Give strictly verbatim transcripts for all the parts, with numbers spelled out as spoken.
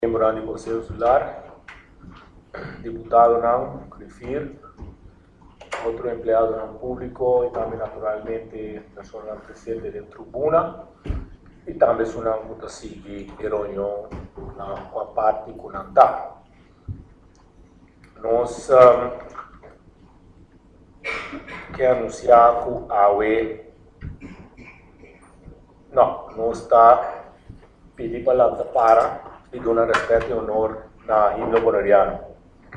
Memorando do Conselho Solar, deputado não, Grifir, outro empregado não público e também, naturalmente, pessoa não presente da tribuna e também uma votação de reunião com a parte com a ANTA. Nós um, queremos anunciar que a U E não, não está pedindo para a para e dar respeito e honor na himno bonariano.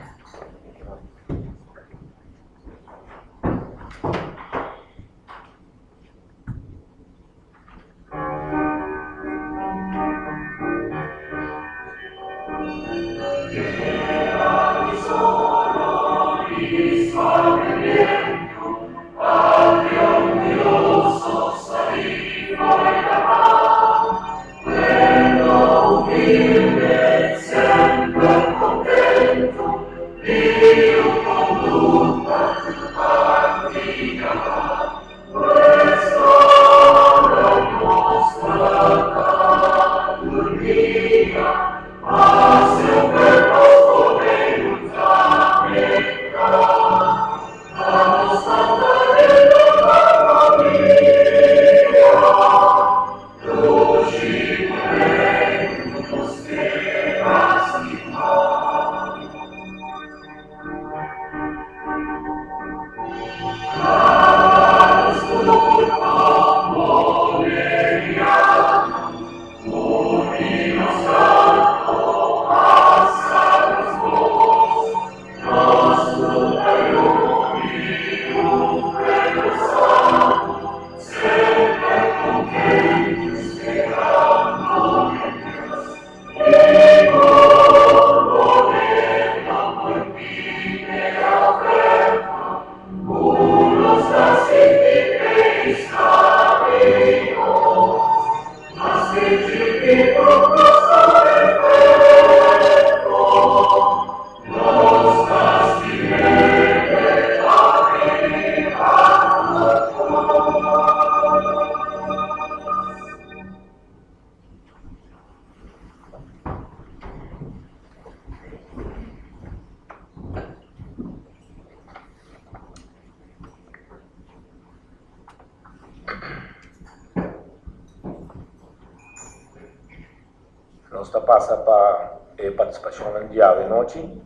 Nós está passando para a participação no dia de noite.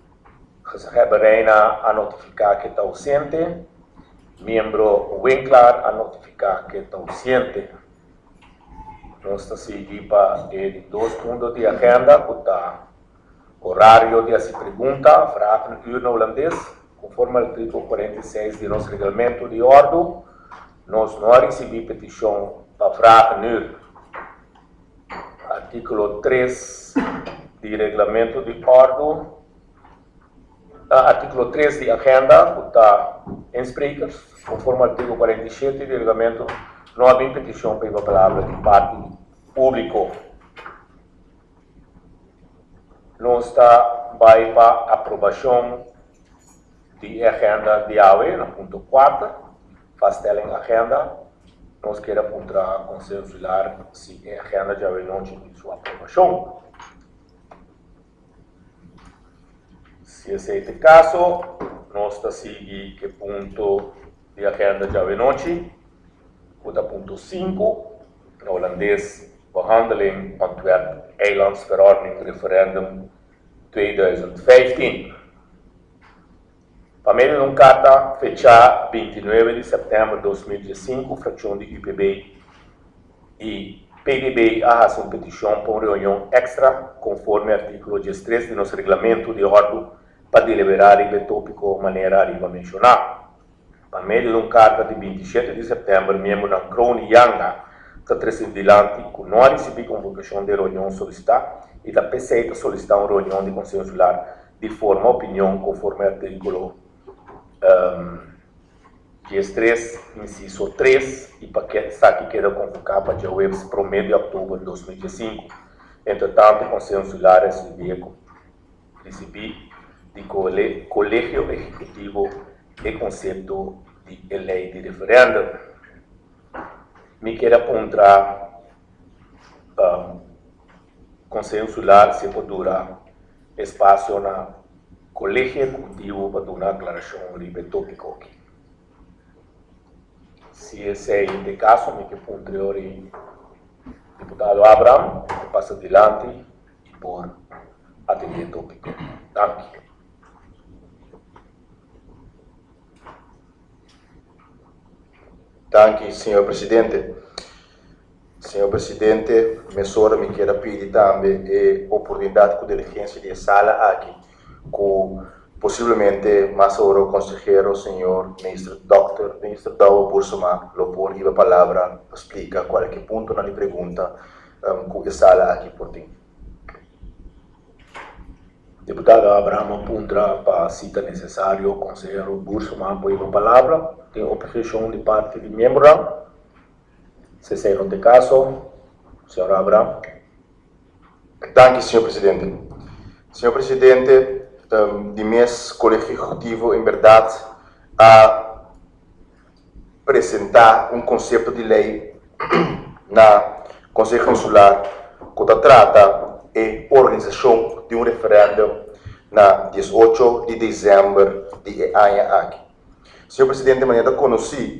Receber Reina a notificar que está ausente. Membro Winkler a notificar que está ausente. Nós está seguindo para de dois pontos de agenda, que está horário de se pergunta, vragen uur no holandês, conforme ao artigo quarenta e seis de nosso regulamento de ordem. Nós não recebemos petição para vragen uur. Artículo três de regulamento de ordem, uh, artículo três de agenda, que está em speakers, conforme ao artigo quarenta e sete de regulamento, não há petição para a palavra de parte público. Não está vai para aprovação de agenda de A U E, no ponto quatro, fazê-la em agenda. Nós queremos apontar o Conselho Solar se a agenda já vem longe de sua aprovação. Se esse é o caso, nós está seguindo que ponto de agenda já vem longe. O ponto cinco, no holandês, behandeling Antwerp Eilandsverordening Referendum tweeduizend vijftien. Para meio de uma carta fecha vinte e nove de setembro de dois mil e cinco, fração de U P B e P D B a uma petição para uma reunião extra, conforme artículo dezesseis de nosso regulamento de ordem, para deliberar o tópico de maneira arriba mencionar. Para meio de uma carta de vinte e sete de setembro, membro da Crone Yanga, está transcendilante que não recebeu convocação de reunião solicitada e da P C está solicitando uma reunião de Conselho Solar de forma opinião, conforme artículo Um, dezesseis, inciso três, e para que está aqui queda convocar para dia web primeiro de outubro de dois mil e cinco. Entretanto, o Conselho Solar recebeu de Colégio Executivo o conceito de lei de referendo. Me quero apontar um, Conselho Insular se pode durar espaço na Colégio Executivo para dar uma declaração sobre o tópico aqui. Se esse é o caso, me que o deputado Abraham passa adiante e por atender o tópico. Danke. Danke, senhor presidente. Senhor presidente, me senhora me quer pedir também a oportunidade com a diligência de sala aqui, com possivelmente mais o consejero, senhor ministro doutor ministro Dawo Bursuma, lo por a palavra explica qualquer ponto na pergunta um, com a sala aqui por ti. Deputado Abraham aponta para a cita necessária, o conselheiro Bursuma apoia a palavra, tem oposição de parte de membro. Se esse não é o caso, senhor Abraham. Danke, senhor presidente. Senhor presidente, um, de mês colégio executivo, em verdade, a apresentar um conceito de lei na Conselho Insular que trata a organização de um referendo na dezoito de dezembro de ano aqui. Senhor presidente, de maneira conhecida,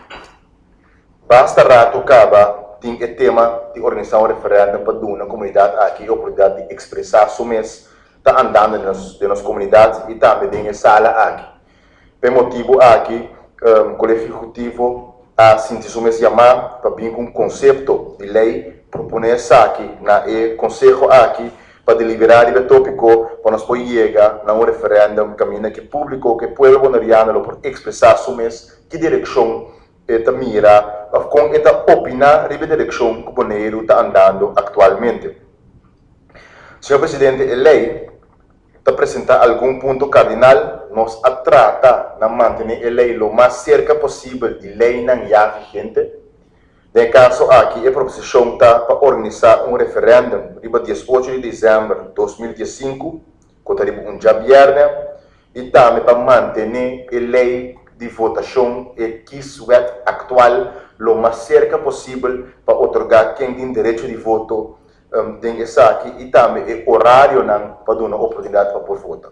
basta rato acaba tem o tema de organizar um referendo para dar uma comunidade aqui a oportunidade de expressar seu mês está andando nas nas comunidades e também tem a sala aqui. Por motivo aqui, o colégio executivo a sentir seu mês chamar para vir com um conceito de lei proponer aqui na e conselho aqui para deliberar o tópico para nós poder chegar a um referendo caminho que público que o povo bonariano por expressar seu mês que direção esta mira com esta opinar sobre a direção que o Boneiro está andando atualmente. Senhor Presidente, a lei está apresentando algum ponto cardinal, nos trata de manter a lei o mais cerca possível de lei não já vigente. No caso aqui, a proposição está para organizar um referendo no dia dezoito de dezembro de dois mil e cinco, que é um dia viernes, e também para manter a lei de votação e que é atual o mais cerca possível para otorgar quem tem direito de voto um, tem essa aqui e também o horário não para dar uma oportunidade para por votar.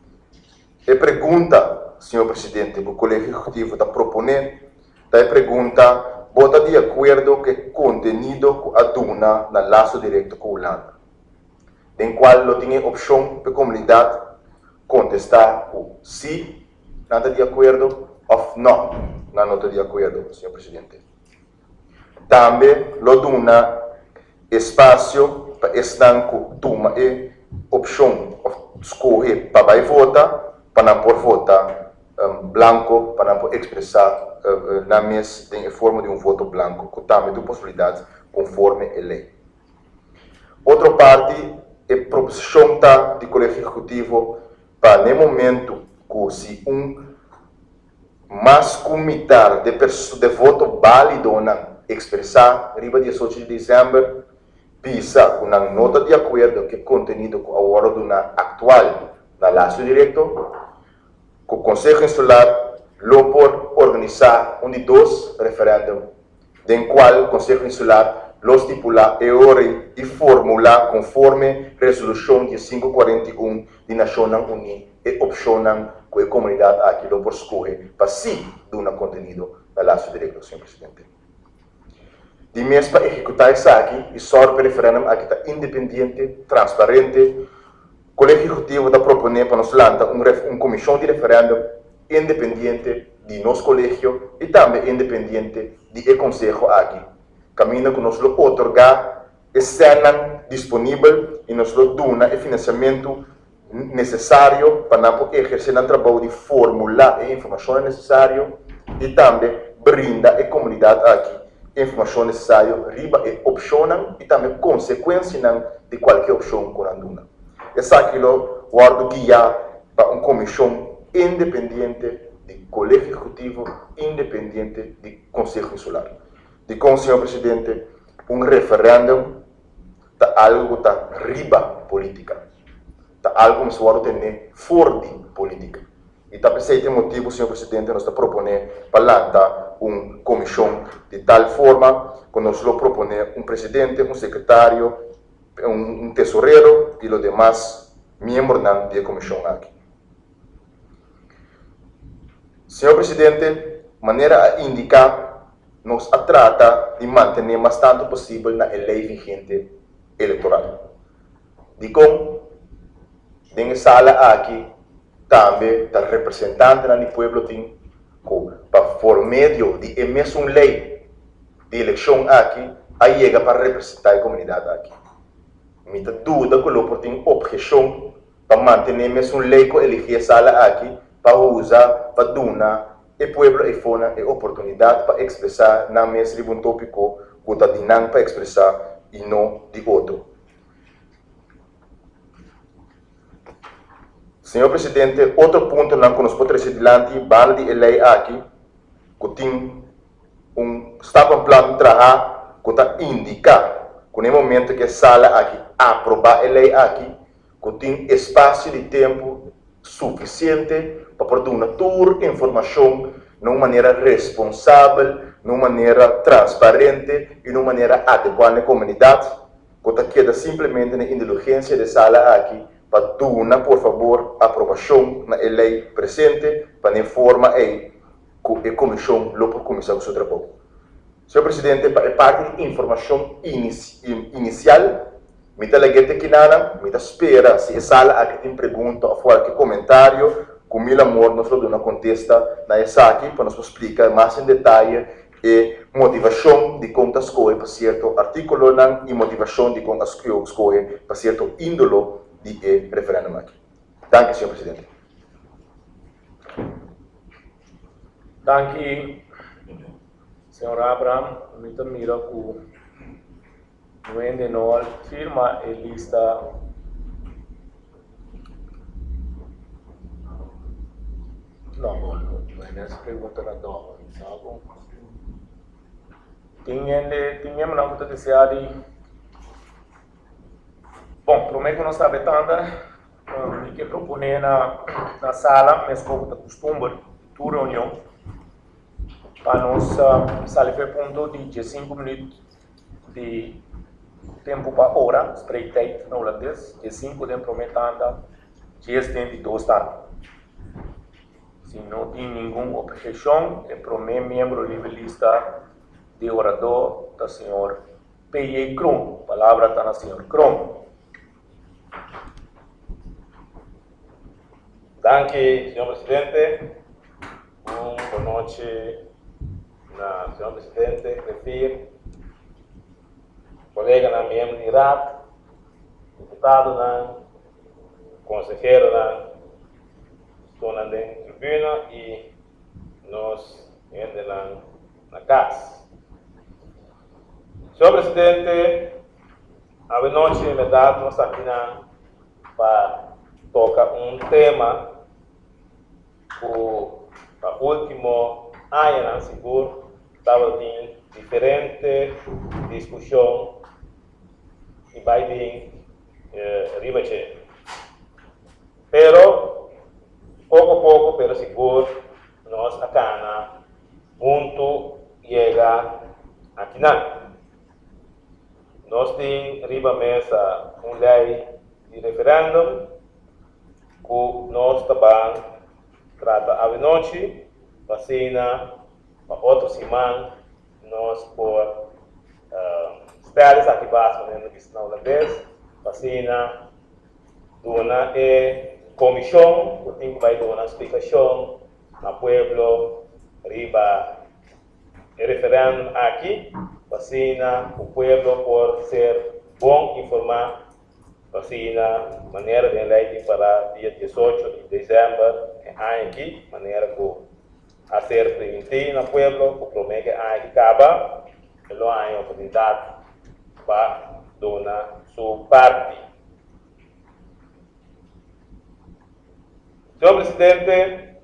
A pergunta, senhor presidente, que o colégio executivo está propondo, é a pergunta, vota de acordo com o conteúdo que aduna na laço direto com a Holanda, em qual não tem opção para a comunidade contestar o sim, nada de acordo, ou não, não nota de acordo, senhor presidente. Também lo duna espaço para estanco toma e opção escolher para vai votar, para não por votar um, branco, para não por expressar uh, na mesa em forma de um voto branco, que também tem possibilidades conforme a lei. Outra parte é a proposição tá, de colégio executivo para no momento que se um mas comitar de, de voto válido na expressar riba dezoito de dezembro pisa com uma nota de acordo que contenido com a ordem atual na laço direto que o Conselho Insular lo por organizar um de dois referendos em qual o Conselho Insular lo estipula e ore e formula conforme resolução de quinhentos e quarenta e um de Nações Unidas e opcionam que a comunidade aqui lo por escolher para si dar um conteúdo na laço direto, senhor presidente. De mês para executar isso aqui, e só o referendo aqui está independente, transparente. O colégio executivo está propondo para nós lançar uma um comissão de referendo independente de nosso colégio e também independente do conselho aqui. Caminho que nós lo otorgar cena disponível e nós lo duna o financiamento necessário para exercer o trabalho de formular a informação necessária e também brinda a comunidade aqui informação necessária, riba e opção e também consequência de qualquer opção que nós duna. Essa aqui lo guardo guia para uma comissão independente de colégio executivo, independente de Conselho Insular. De como, senhor presidente, um referendo está algo que está riba política, está algo que se pode ter fora de política. E está por esse motivo, senhor presidente, nós está propondo para lançar uma comissão de tal forma que nós lo proponer um presidente, um secretário un, un tesorero y los demás miembros de la comisión aquí. Señor Presidente, manera a indicar, nos trata de mantener más tanto posible la ley vigente electoral. Digo, en la sala aquí, también el representante del pueblo tiene por medio de emitir una ley de elección aquí, ahí llega para representar la comunidad aquí. Me duda que lo tiene objeción para mantener una ley que elige sala aquí, para usar, para dar al pueblo y a oportunidad para expresar na mesmo um tópico que está dinâmico para expressar e não de outro. Senhor Presidente, outro ponto que nós podemos trazer adiante, vale de lei aqui, que tem um, está com um plano de trabalho que está indicar que no momento que a sala aqui aprovar a lei aqui, que tem espaço de tempo suficiente para poder dar toda a informação de uma maneira responsável, de uma maneira transparente e de uma maneira adequada à comunidade, que queda simplesmente na indulgência da sala aqui, para dar, por favor, aprovação na lei presente, para informar a comissão, logo começar o seu trabalho. Senhor Presidente, para parte de informação inici inicial, me dá leguete que nada, me dá espera, se a sala aqui tem pergunta ou qualquer comentário, com mil amor, nós vamos dar uma contesta na essa aqui, para nos explicar mais em detalhe e motivação de como escolher para certo artículo e motivação de como escolher para certo índolo de referendo aqui. Danke, senhor Presidente. Danke, senhor Abraham. Muito mira que no ende no firma a lista não, não, não é nessa pergunta na dó, sabe? Tinha, tinha uma coisa que se há de bom, prometo que não está vetando, um, que propõe na, na sala, mas como está costume, tu reunião, para nós uh, sair para ponto de cinco minutos de tempo para hora, spreektijd na holandês, de cinco de prometanda, dez de dois anos. Se não tem nenhuma objeção, é para o meu membro de lista de orador, do senhor P J Kron. A palavra está na senhor Kron. Danke, senhor Presidente. Um, boa noite, na, senhor Presidente, refiro, colega na minha unidade, deputado, na, consejero, na, estou na tribuna e nós ainda na, na casa. Senhor Presidente, a noite me dá nós aqui na, para tocar um tema que o último ano, seguro, estava em diferente discussão e vai vir eh, ribache. Pero, pouco a pouco, pero seguro, nós acá ponto chega aqui na. Nós temos riba mesa uma lei de referendum que nós também trata a noite, vacina, para outra semana, nós por uh, estados aqui baixo, né, no holandês, vacina, dona e comissão, que tem que vai dar uma explicação na pueblo, riba e referendo aqui, vacina, o pueblo por ser bom informar, vacina, maneira de lei para dia dezoito de dezembro, aqui, maneira que a ser preventivo no pueblo, que promete que acaba, e não há oportunidade para dar sua parte. Senhor Presidente,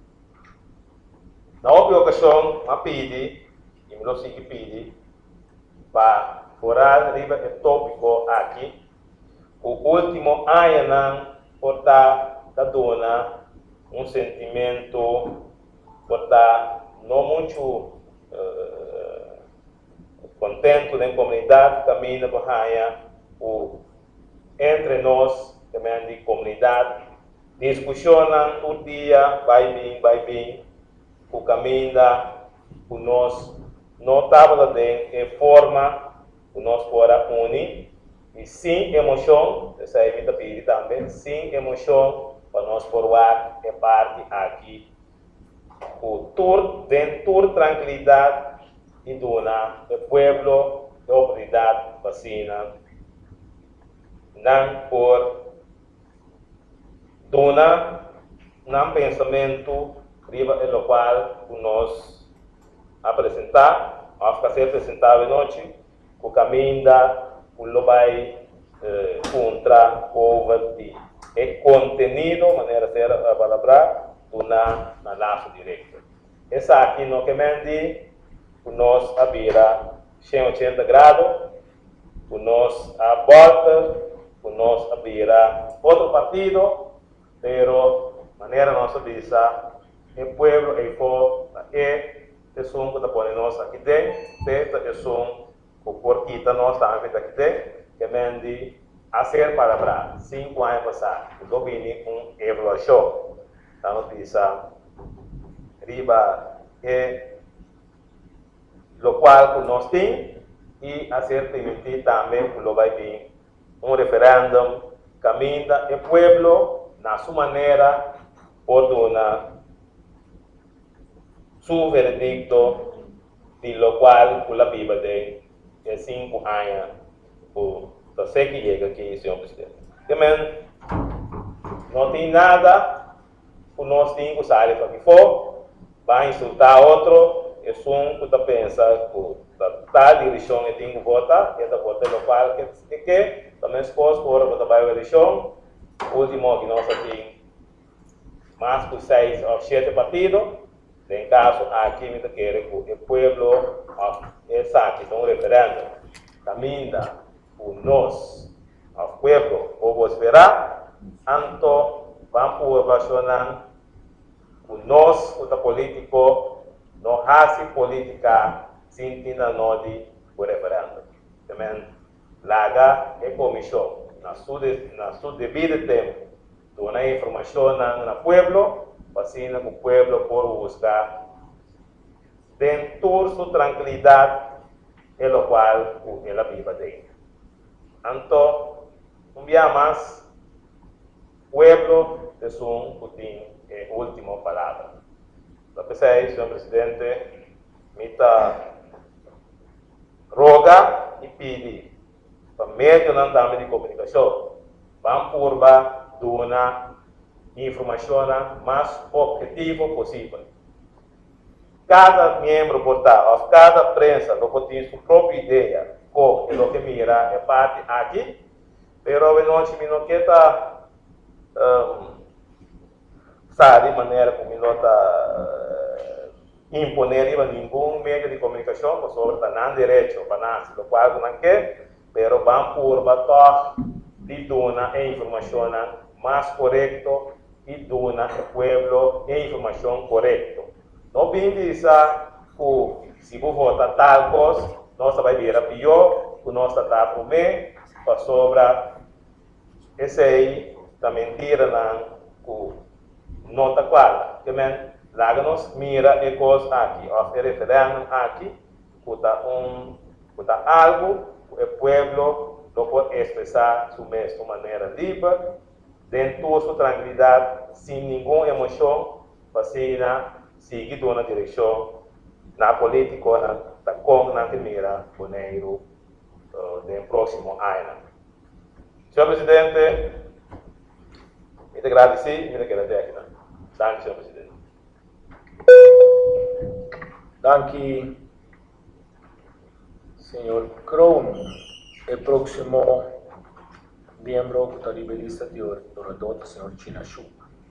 na outra ocasião, eu pedi, e me disse que pedi, para fora riba o tópico aqui, o último ano, portar da dona um sentimento, portar não muito uh, contente da comunidade, caminha para a o, entre nós, também de comunidade, discussionam todo dia, vai bem, vai bem, o caminho o nós não estava em forma o nós fora unir e sem emoção, essa é a minha pedido também, sem emoção para nós formar é parte aqui o tour dentro tranquilidade e dona o pueblo de oportunidade vacina não por dona não pensamento riba é o qual nós apresentar ao ficar ser apresentado noite o caminho da o vai eh, contra over de é contenido maneira ser a palavra na na laço direto essa aqui no que mende o nós a vira cento e oitenta graus o nós a volta o nós a vira outro partido pero maneira nossa visa o pueblo e for é é som que está pondo nós aqui dentro é som o porquita nós está aqui dentro que mende a ser palavra cinco anos passados o domínio um evolução então visa riba é o qual que nós tem e a ser permitido também que vai vir um referendo caminho do pueblo na sua maneira por donar su veredicto de lo qual la Bíblia de é cinco anos o da sé que chega aqui, senhor presidente. Também não tem nada que nós temos que sair para que for, vai insultar outro, é só um que está pensando que tal direção e tem que votar, e da votar local que que também se pode fora para trabalhar a eleição, último que nós temos mais que seis ou sete partidos. Em caso, aqui me quer que o pueblo essa que é um referendo caminha o nós ao pueblo ou esperar então vamos evaluar o nós o político não hace política sem ter não de o referendo também laga é comissão na sua na sua devido tempo dona informação na pueblo assim que o pueblo por buscar dentro sua tranquilidade é o qual ela vive dentro. Então, um dia mais, o pueblo é um que tem a última palavra. Então, pensei, senhor presidente, me roga e pede para meio não de comunicação, vamos por dar informação mais objetiva possível. Cada membro portal, cada prensa, não tem sua própria ideia como é o que mira é parte aqui, pero eu não me não quer sabe de maneira como não está imponer a nenhum meio de comunicação sobre o não direito para nós, o qual não quer, pero vamos por bater de dona a informação mais correta e dona ao pueblo a informação correta. Não bem dizer que se você votar tal coisa, nós vai ver a pior, que nós está por mim, para sobra esse aí, da mentira que não está clara. Também, lá nós mira a coisa aqui, o referendo aqui, que está um, que está algo que o pueblo não pode expressar sua mesma maneira livre, dentro da sua tranquilidade, sem nenhuma emoção, para seguir na direção na política, na com na primeira janeiro uh, do próximo ano. Senhor presidente, eu agradeço e eu quero até aqui. Danke, senhor presidente. Danke, senhor Kroon. O próximo membro da lista de oradores, senhor China Shu.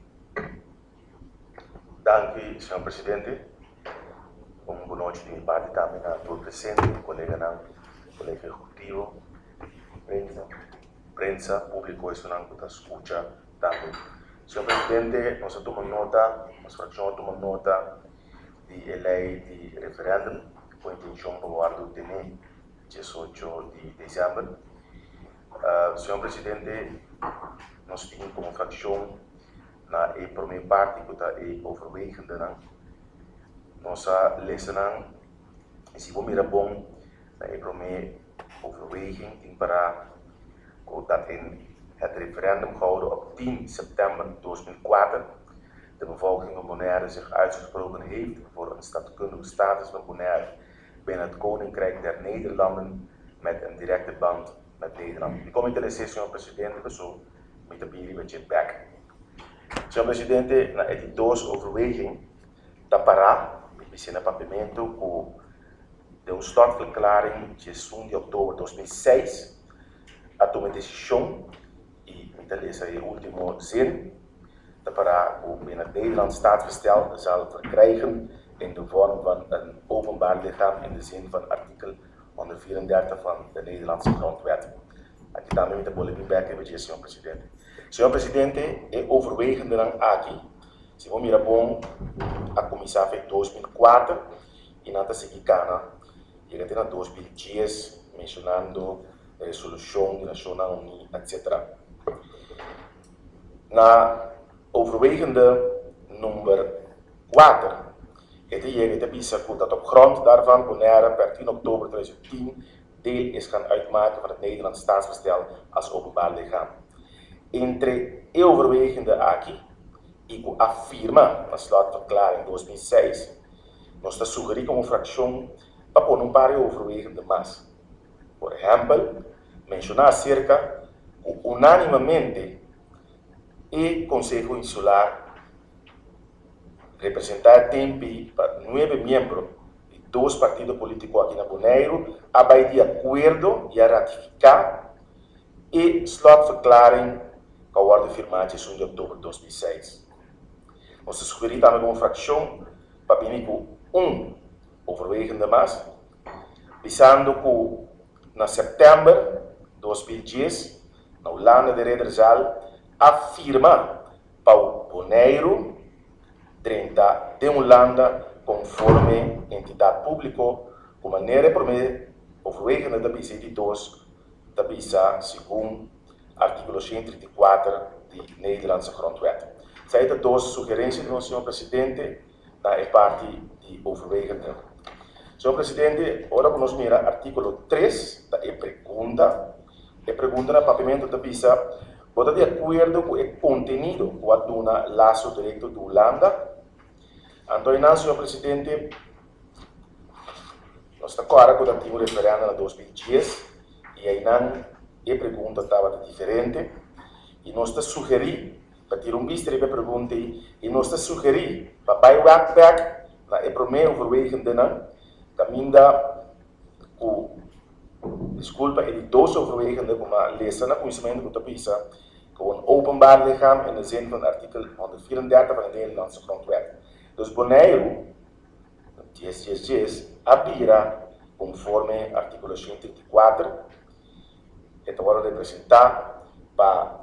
Danke, senhor presidente. Um boa noite de parte também a todo presente, colega não, colega executivo, prensa, prensa, público, isso não que está escuta também. Senhor presidente, nós tomamos nota, nós fração tomamos nota de lei de referendo, com a intenção para o guardo de dezoito de dezembro. Uh, senhor Presidente, nós temos como fração na a primeira parte que está overwegende, nossa lesson se vou mirar bom na a primeira overweging tem para dat in het referendum gehouden op tien september tweeduizend vier de bevolking van Bonaire zich uitgesproken heeft voor een staatkundige status van Bonaire binnen het Koninkrijk der Nederlanden met een directe band met Nederland. Ik kom in de sessão, presidente, zo met de bier met je back. Senhor Presidente, na editoos overweging, da para, met bezin papimento, com de uma startverklaring de zestien de oktober tweeduizend zes, a tomar decisão, e met de lezer je último zin, da para o binnen Nederland staatsbestel zal verkrijgen in de vorm van een openbaar lichaam in de zin van artikel honderdvierendertig van de Nederlandse grondwet. Aqui também met de boletim back hebben, senhor Presidente. Senhor Presidente, é overwegende lang aqui. Se vamos mirar bom, a comissão fez tweeduizend vier e nada se gicana, e até na dois mil e dez, mencionando a resolução da Nacional Unie, etcétera. Na overwegende nummer quatro, het hier de bisa dat op grond daarvan Bonaire per tien oktober tweeduizend tien deel is gaan uitmaken van het Nederlands staatsbestel als openbaar lichaam. Entre e overwegende aqui, e afirma na slotverklaring tweeduizend zes, nós está sugerindo como fração para pôr um par de overwegende mais. Por exemplo, mencionar cerca unanimemente e Conselho Insular representar tempi para nove membros de dois partidos políticos aqui na Bonaire, a vai de acordo e a ratificar e slotverklaring que a ordem firmada em zestien de oktober tweeduizend zes. Nós sugerimos também como fração para vir com um overwegende mais, visando que na setembro de dois mil e dez, na Holanda de Rederzal, afirma para o Bonaire trinta de Holanda conforme entidade pública com maneira para overwegende da bisa de dois da bisa segundo artigo cento e trinta e quatro de Nederlandse grondwet. Zij de duas sugerências do senhor Presidente na parte de overwegende. Senhor Presidente, agora vamos mirar artigo três da pergunta. A pergunta no papamento da bisa vota de acordo com o conteúdo que a dona laço direito de Holanda. Então, senhor Presidente, nós estamos agora com o antigo referendo na dois mil e dez e aí não a pergunta estava diferente e nós está sugerindo para ter um visto para a pergunta e nós está sugerindo para buy back na a primeira overwegende não caminha com desculpa é de dois overwegende como a lezen na conhecimento que pisa com um openbaar lichaam in de zin van artikel honderdvierendertig van de Nederlandse grondwet. Dus Bonaire, dez, dez, dez, abrirá conforme artigo cento e trinta e quatro het worden representar para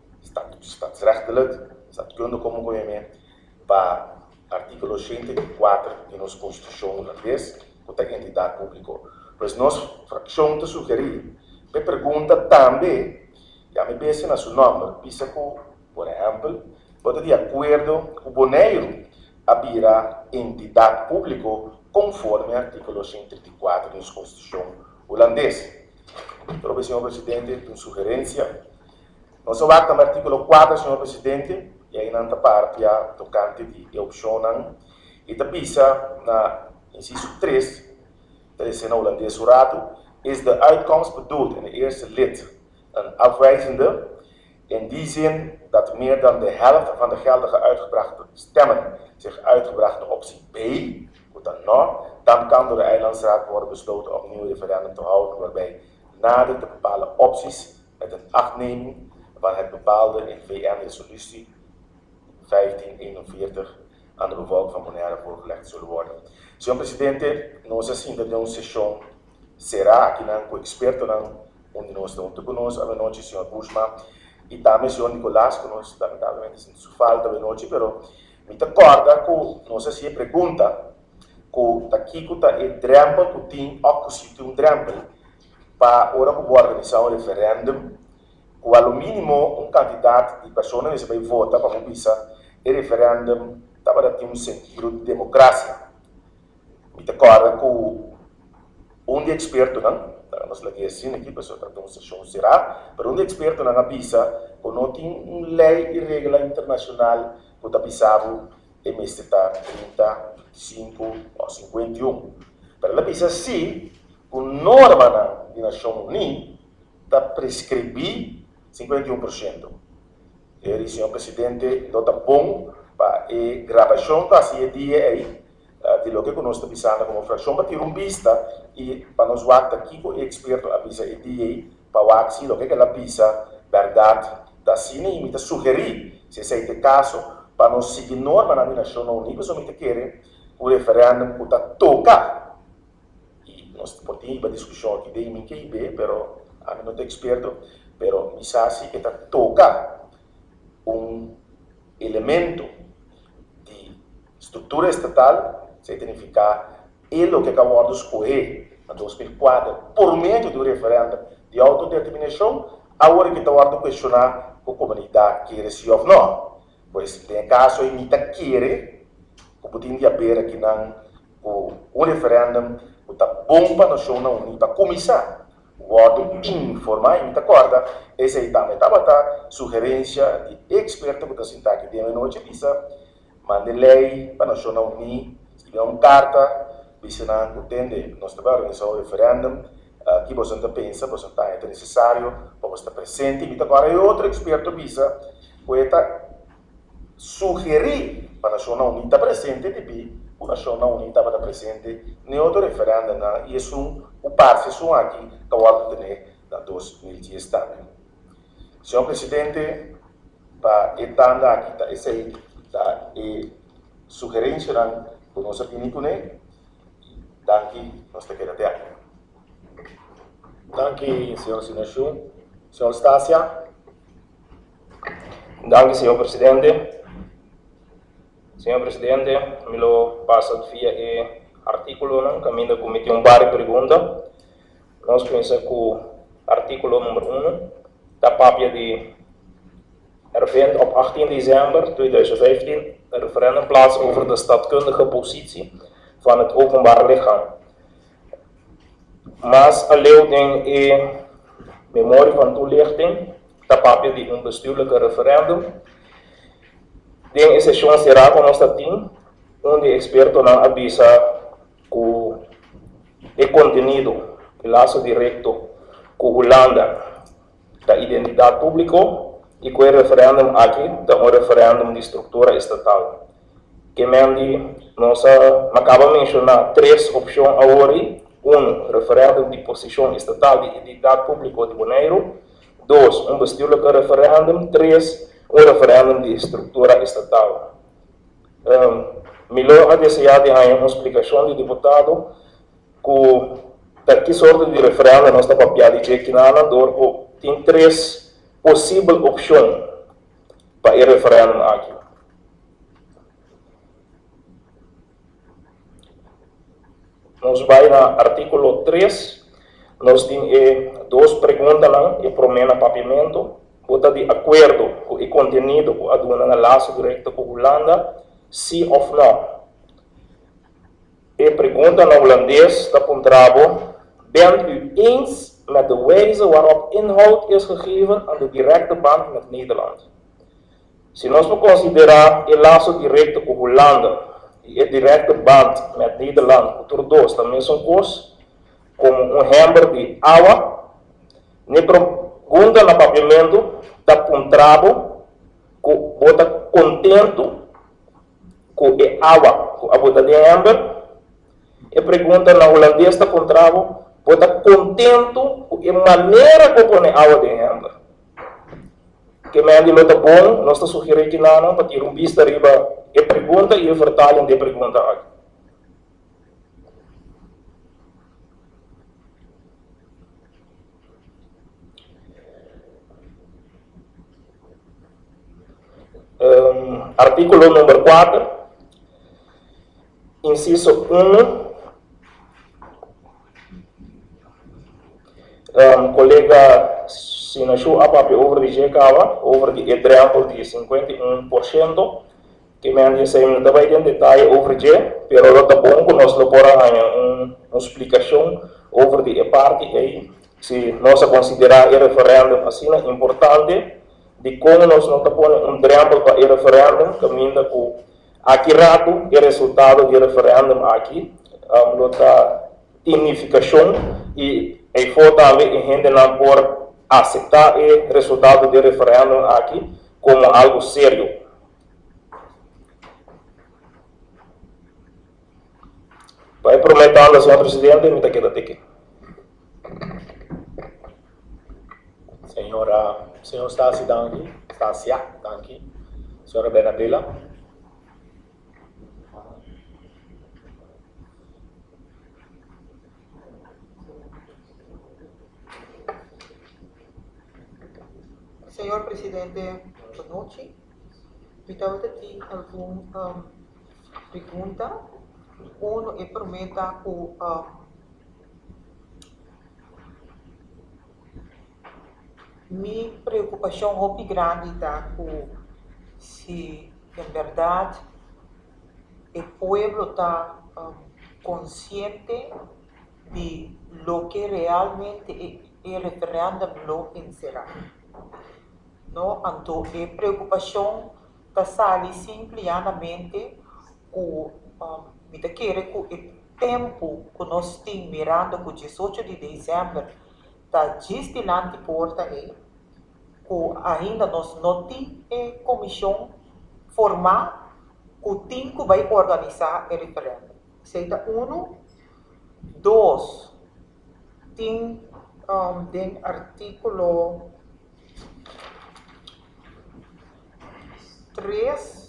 staatsrechtelijk, staatkundig como governo, para artigo cento e trinta e quatro de nossa Constituição holandesa, que é entidade pública. Pois nós, fração te sugerir, me pergunta também, já me pensa na seu nome, pensa que, por exemplo, pode de acordo com o Bonaire abrirá entidade pública conforme artigo cento e trinta e quatro de nossa Constituição holandesa. Pero, senhor Presidente, uma sugerência. Nós vamos ao artigo quatro, senhor Presidente, e aí nanta parte a tocante de opção e da pisa na inciso três, da decena holandês jurado, is de uitkomst bedoeld in de eerste lid een afwijzende, in die zin dat meer dan de helft van de geldige uitgebrachte stemmen zich uitgebracht de optie B, goed dan nog, dan kan door de Eilandsraad worden besloten opnieuw een referendum te houden waarbij nader te bepalen opties met een achtneming van het bepaalde in V N-resolutie vijftien eenenveertig aan de bevolking van Bonaire voorgelegd zullen worden. Senhor Presidente, nós assim de uma sessão será que não com experto não onde nós estamos conosco a noite senhor Bushma e também senhor Nicolás conosco lamentavelmente sem falta a noite, pero me acorda com nós assim pergunta com daqui com tá e drempel com tem occupie um drempel para ora que organizar um referendum que ao mínimo um candidato de pessoas que vai votar para um visa e referendum estava ter um sentido de democracia. Me acorda que um de experto não, nós lagi assim aqui pessoa tratar uma sessão será, mas um de experto não avisa que não tem uma lei e regra internacional que está pisado em este tá trinta e cinco ou cinquenta e um. Para ela pensa sim, que norma da Nação Unida está prescrever cinquenta e um por cento. E o senhor presidente está bom para a gravação que assim dia aí de lo que nós estamos pensando como fração para ter uma vista e para nós ver aqui que o experto avisa e dia para ver se lo que ela pensa verdade da cine e me sugerir se esse é o caso para nós seguir norma na Nação Unida, somente querem o referendo que está tocar. E nós podemos ter discussão aqui de mim que I B, pero a mim não é experto, pero me sabe que está tocar um elemento de estrutura estatal, significa e o que acabamos de escolher em dois mil e quatro, por meio do referendo de autodeterminação, agora que está a questionar a comunidade quer sim ou não. Pois, tem caso em que quer, que podem haver aqui um referendo que está bom para a Nação Unida, para começar. O ordem informar, e me acorda, essa aí também estava a sugerência de experto que está sentado aqui de noite, diz, mande lei para a Nação Unida, escrever uma carta, ensinando que entende, nós estamos organizando o referendo, que você pensa, você está é necessário, para você estar presente, e agora é outro experto diz, pode sugerir para a Nação Unida presente, de a Nação Unida estava presente em outro referendo, e isso o passo isso aqui que eu vou ter em dois mil e dez também. Senhor Presidente, para etanda aqui, essa aí é sugerência que nós opinião né, daqui nós te queremos ter. Danke, senhor Sinachum. Senhor Estácia. Danke, senhor Presidente. Senhor Presidente, me lo passa via o artículo, não? Caminho da comissão várias perguntas. Nós conhecemos que o artículo número um da papia de er vindt op achttien december tweeduizend vijftien een referendum plaats over de staatkundige positie van het openbaar lichaam. Mas alleen in memorie van toelichting, da papia de een bestuurlijke referendum, tem exceção será com nós tem onde experto não avisa que o contenido o laço direto com Holanda da identidade pública e com o referendum aqui da um referendum de estrutura estatal que mendi nós acaba de mencionar três opções agora um referendum de posição estatal de identidade pública de Bonaire, dois um bestuurlijke referendum, três um referendum de estrutura estatal. Um, melhor a desejar de uma explicação do deputado que para que sorte de referendo nós está papel de que na dor tem três possíveis opções para o referendo aqui. Nós vai no artículo três, nós temos eh, duas perguntas lá, e promena papiamento, bota de acordo com o conteúdo com a aduana laço direto com a Holanda, sim ou não. E pergunta na holandês, está apontado, bent u eens met de wijze waarop inhoud is gegeven aan de directe band met Nederland? Se nós vamos considerar o laço direto com a Holanda e a directe band met Nederland, por dois, também são coisas como um hammer de água, nem pergunta no papiamento, está apontado, que bota contento com a água, com a bota de hammer, e pergunta na holandês está apontado, bota contento com a maneira que põe água de hammer. Que me andi lota bom, nós está sugerindo que não, para ter um vista arriba, e pergunta e vertalhem de pergunta aqui. Um, artículo número quatro, inciso um, um, colega se na show apapi over de Jekawa, over de drempel de cinquenta e um por cento, que me ande sem não vai ter detalhe over de, pero lo tá bom que nós lo porá uma uma explicação over de parte aí, se nós considerar o referendum assim importante, de como nós não tá pondo um drempel para o referendum, caminha com aqui rato o resultado do referendum aqui, um, lo tá significação e aí for também a gente não por aceitar o resultado do referendum aqui como algo sério. Vai prometendo, senhor presidente, me queda aqui. Senhora, senhor Stasi, danke. Stasia, danke. Senhora Benabela. Senhor presidente, boa noite. Me dá aqui alguma um, pergunta. Uno e prometa que uh, minha preocupação muito grande está com se em verdade o povo está um, consciente de lo que realmente o referendo lo encerra. No, então a preocupação está sali simplesmente com um, me quer que o tempo que nós temos mirando com dezoito de dezembro está distante porta aí, que ainda nós não temos a comissão formal que tem que vai organizar o referendo. Seita um, dois, tem um, tem artículo três.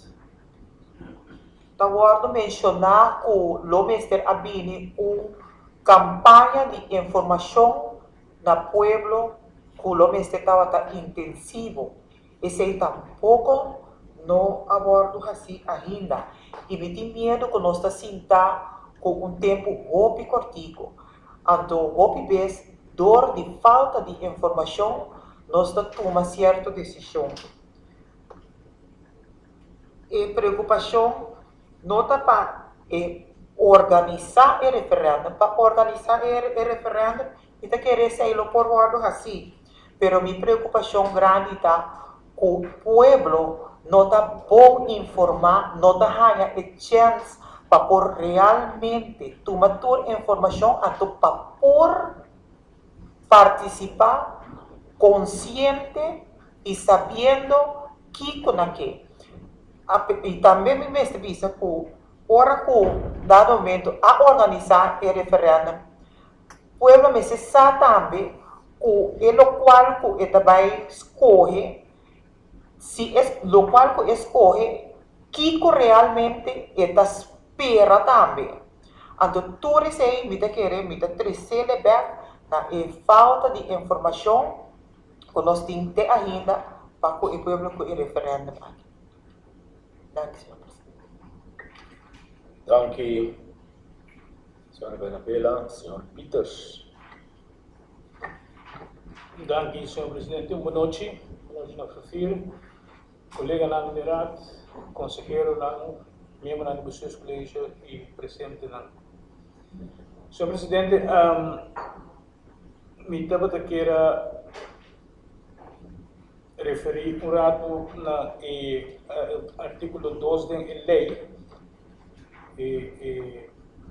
Tawar mencionar que o Ministério Abini uma campanha de informação na pueblo que o Ministério estava intensivo. Esse aí tampouco não abordo assim ainda. E me tem medo que nós estamos sentindo com um tempo muito curtico. Então, muitas vezes, dor de falta de informação, nós tomamos certa decisão. E preocupação nota para eh, organizar o referendo, para organizar o referendo, e tá querer sair por bordo assim. Pero minha preocupação grande está que o povo não está bom informar, não está ganhando a chance para por realmente tomar toda a informação, para por participar consciente e sabendo que com aquilo. E também me mestre visa que, ora que, dado momento, a organizar o referendo, o povo me sabe também que o local que ele vai escolher, se é o local que escolhe, que realmente ele espera também. Então, tudo isso aí, me quer, me trazer na falta de informação que nós temos ainda para que o povo que o referendo aqui. Danke, senhor presidente. Danke, senhora Benabela. Senhor Peters. Danke, senhor presidente. Boa noite. Boa noite, nosso filho. Colega na Minerat, conselheiro na membro da Negociações Colégio e presidente na. Senhor presidente, um, me estava a querer referir um rato na e, uh, artículo dois da lei e, e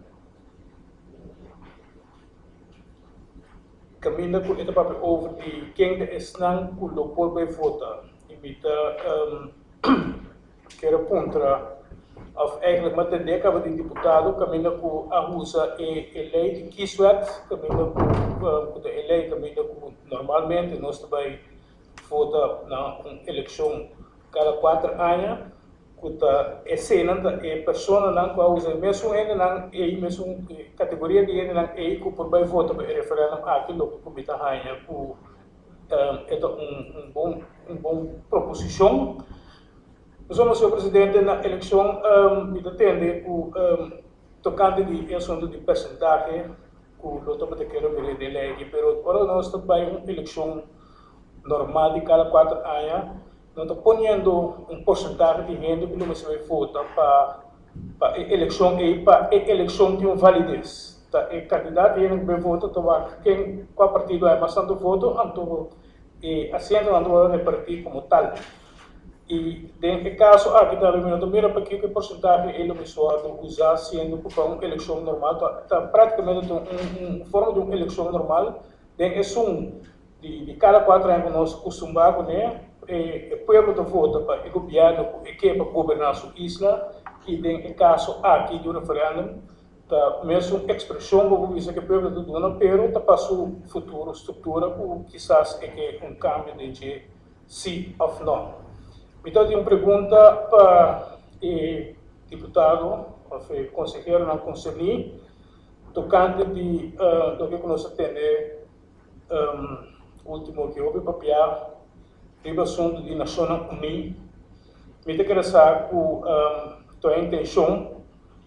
caminha com esse papel over de quem está com o povo vai votar e me um, quero apontar of eigenlijk met de década de deputado caminha com a usa e a lei de kieswet caminha com a lei caminha com normalmente nós também vota na uma eleição cada quatro anos, que a cena da pessoa não vai usar mesmo ele não é mesmo categoria de ele não é que por vai votar para referendo aquilo que comitê ganha com é um bom um bom proposição. Nós vamos senhor presidente na eleição me atende o tocante de assunto de percentagem que o doutor Batequeiro me de lei, pero agora nós também uma eleição normal de cada quatro anos, nós estamos poniendo um porcentaje de gente que não se vai votar para a eleição e para a eleição de uma validez. O candidato que vai votar, quem qual partido é mais tanto voto, então assento não vai repartir como tal. E nesse caso aqui também nós mira para que porcentagem ele vai usar sendo para uma eleição normal, está praticamente uma forma de uma eleição normal, é um de, de cada quatro anos nós costumamos, né? O povo que vota para o governo que é para governar a sua isla, e no caso aqui do referendo, tá mesmo expressão como diz que o povo do dono, pero tá para sua futura estrutura, ou quizás é que um câmbio de sim ou não. Então, tem uma pergunta para o deputado, para o conselheiro na Conselho, tocante de uh, do que nós atendemos, um, último que houve papel, o assunto de Nações Unidas. Me quero saber que a intenção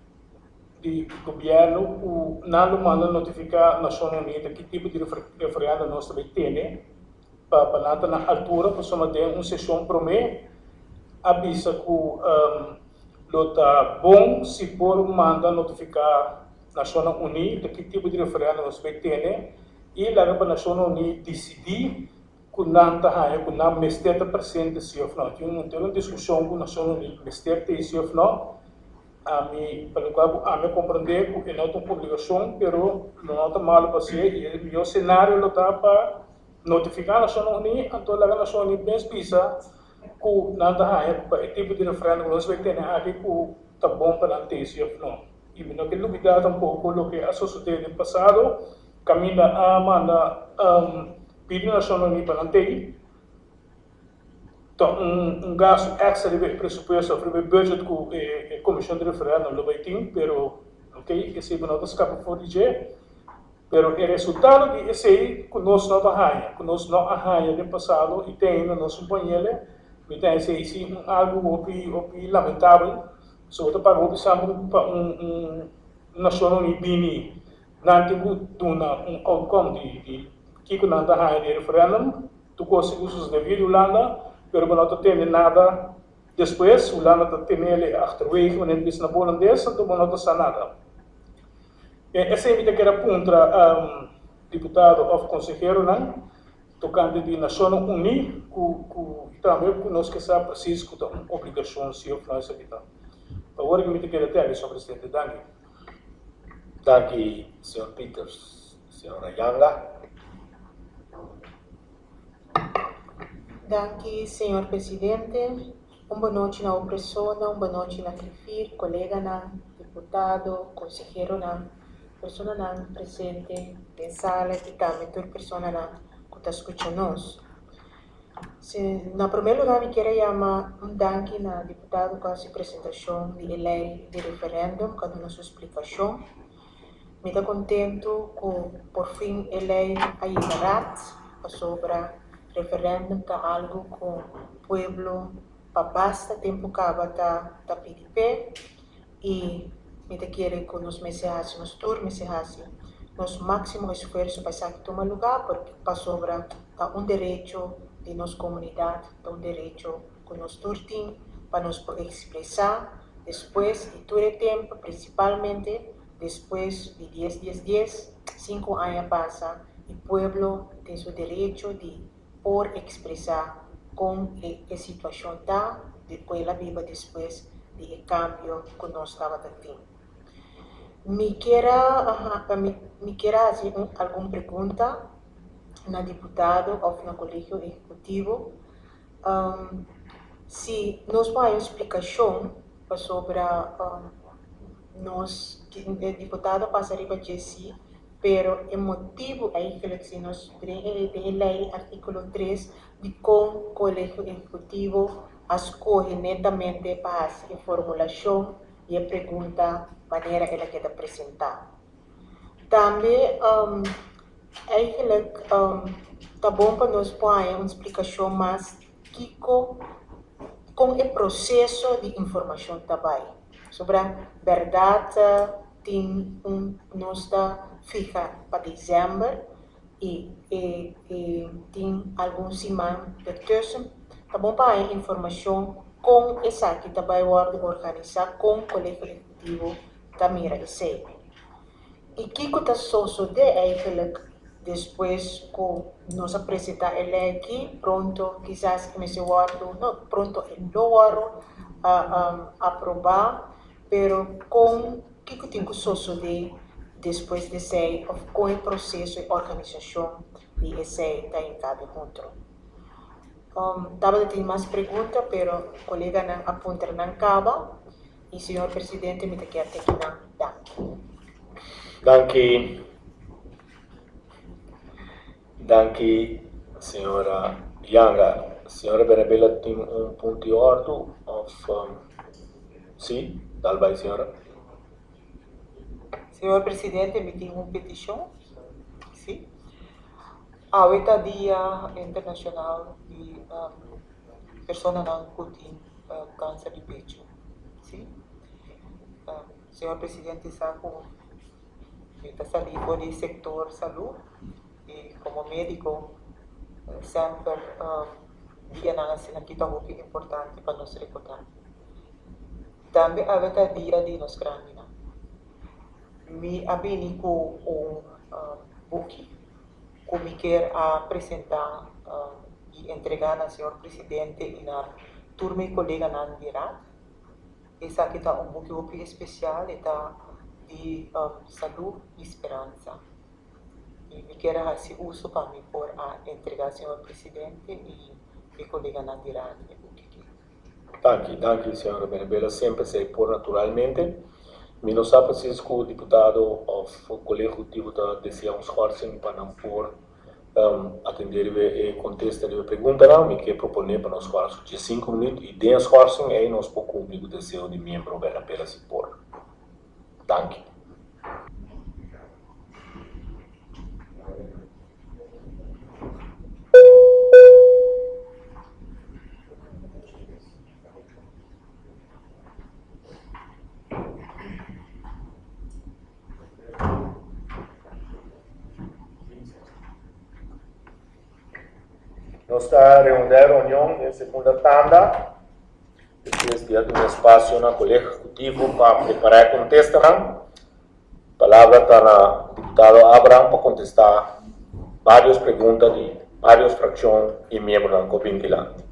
do governo não manda notificar Nações Unidas que tipo de referendo nós também temos, para estar na altura, para somar uma sessão promessa, avisa que um, está bom se for manda notificar Nações Unidas que tipo de referendo nós vai ter e lá para Nações Unidas decidir que não está que não mestre presente se ou não. Tem uma discussão com Nações Unidas mestre se ou não. A mim, para a mim compreender que não é uma obrigação, pero não está mal para ser e o cenário está para notificar Nações Unidas, então lá Nações Unidas pensa que nada há para o tipo de referendo que nós vamos ter aqui que está bom para a tese ou não. E não quero duvidar tampouco do que a sociedade no passado caminha a mandar um, pedir a Nações Unidas para a tese. Então, um, um gasto extra de pressuposto sobre o budget que a Comissão de Referendo não vai ter, pero, ok, esse não escapa fora de jeito. Pero o resultado de esse que nós não arranha, que nós não arranha no passado e tem no nosso companheiro, então esse é algo opi, opi lamentável, sobre para o que para um nação unida, não tem um outcome de de que não arranha de referendum, tu consegues os devidos Holanda, pero não tem nada depois, Holanda está tendo ele achterwege, wanneer het na holandês, então não está nada. Essa é a que era contra um, deputado ou conselheiro, não? Tocante de Nações Unidas, que também que nós que sabe preciso que uma obrigação se eu falar isso aqui. Por favor, que me te quero ter sobre presidente. Danke. Danke, senhor Peters. Senhora Yanga. Danke, senhor presidente. Uma boa noite na persona, uma boa noite na Crifir, colega na deputado, conselheiro na pessoa não presente em sala e também toda pessoa que está escutando nós. Na primeiro lugar, eu quero chamar um danke na deputado com a apresentação de lei de referendo, com a sua explicação. Me está contento que, por fim, a lei ajudará sobre referendo, que é algo que o povo, para basta tempo que está pedindo e me quero que nos mensagens, nos tour mensagens, nosso máximo esforço para sair tomar lugar, porque para sobre um direito de nossa comunidade, um direito que nós todos temos para nos expressar depois de todo o tempo, principalmente depois de dez, dez, dez, cinco anos passa, e o povo tem o direito de por expressar como a situação está, depois ela viva depois de cambio que nós estava tendo. Me queira, uh, me, me queira fazer um, alguma pergunta na deputado ou no colégio executivo. Um, se nós vamos uma explicação sobre um, nós, deputado passaria para dizer, pero o motivo é que nós temos a lei artigo três de como o colégio executivo escolhe netamente para a formulação e a pergunta maneira ela quer apresentar. Também um, eigenlijk um, tá bom para nós pôr uma explicação mais que com, com o processo de informação também. Sobre a verdade tem um nós está fica para dezembro, e, e, e tem algum simão de tussen, tá bom para a informação com essa que também vai organizar com o colégio executivo da Mira e sei. E que está sucede eigenlijk depois que nós apresentar ele aqui, pronto, quizás que me se guardo, não, pronto, não guardo a aprovar, pero com que que tem que suceder depois de ser, com o processo de organização de esse está em cada controle. Um, Tava tem mais perguntas, pero o colega não aponta não acaba e senhor presidente me quer ter que não dá. Danke. Danke, senhora Yanga. Senhora Benabella tem um ponto de ordem? Of, um, sim, talvez, senhora. Senhor presidente, me tem uma petição. Sim. Ahorita Dia Internacional de um, Pessoas com uh, Câncer de Pecho. Sim. Uh, senhor presidente, sabe como está salindo do setor saúde e como médico uh, sempre uh, dia na assim aqui está muito importante para nos recordar. Também ahorita Dia de nos grandes. Me abini com um uh, book que me quer apresentar uh, e entregar ao senhor presidente e na turma e colega na Andirat. Esse aqui está um book muito especial, está de um, saúde e esperança. E me quer fazer uso para me por a entregar ao senhor presidente e meu colega na Andirat. Danke, danke, senhora Benabella. Sempre se por naturalmente. Mi não sabe se o deputado of o colégio executivo está deseando um esforço para não por um, atender e contestar a pergunta, não, me quer proponer para nós esforço de cinco minutos e de esforço aí nós podemos cumprir o desejo de membro Benabella se por. Danke. Nós estamos reunindo a reunião em segunda tanda. Depois de um espaço no colégio executivo para preparar a contestação. A palavra está na deputado Abraham para contestar várias perguntas de várias frações e membros da Copinquilante.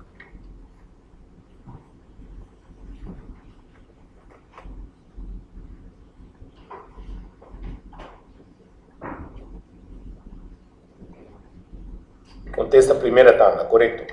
Contesta a primeira tanda, correto?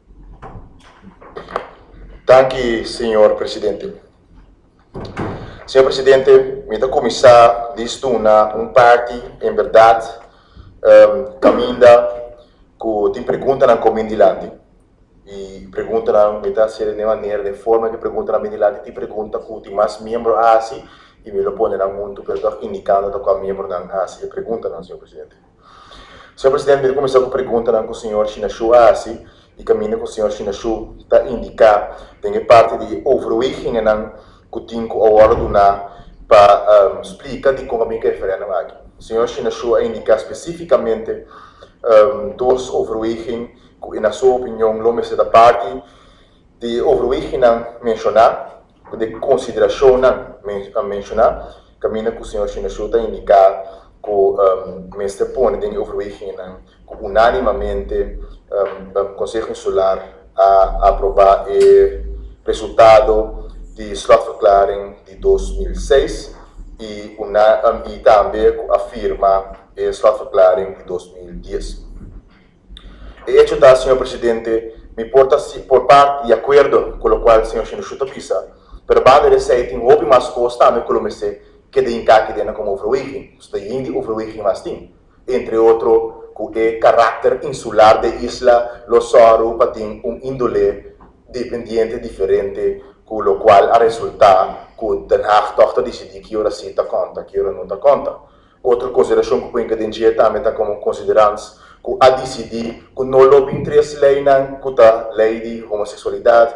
Danke, senhor presidente. Senhor presidente, me dá começar disto uma um parte, em verdade, um, caminha que tem pergunta na Comindilante. E pergunta na me dá ser de maneira, de forma que pergunta na Comindilante, tem pergunta que tem mais membro assim e me lo põe na mundo, pero indicando que qual membro não assim. E pergunta não, senhor presidente. Senhor presidente, me começar com a pergunta com o senhor Chinashu assim, e caminha com o senhor Chinashu está indicar tem parte de overweging que tem que ordem para um, explicar de como me referendo aqui. O senhor Chinashu indica especificamente um, dois overweging que, na sua opinião, não se da parte de overweging mencionar, de consideração a mencionar, caminha com o senhor Chinashu está indicar que um, mestre põe em overweging que unanimamente um, um, Conselho Insular a aprovar o resultado de slotverklaring de dois mil e seis e, una, um, e também afirma a slotverklaring de dois mil e dez. E hecho está, senhor presidente, me porta por parte de acordo com o qual o senhor Chinashu pisa, pero banda de sei tem houve mais coisas também que o que de encaixe dentro como overweging, está indo overweging mais tem, entre outros com o caráter insular da isla Losoro para ter um índole dependente diferente, com o qual a resultar que Den Haag tosta decidir que ora se dá conta, que ora não dá conta. Outra consideração que põe que den dia também está como considerando que a decidir que não lobe interesse lei não, que a lei de homossexualidade,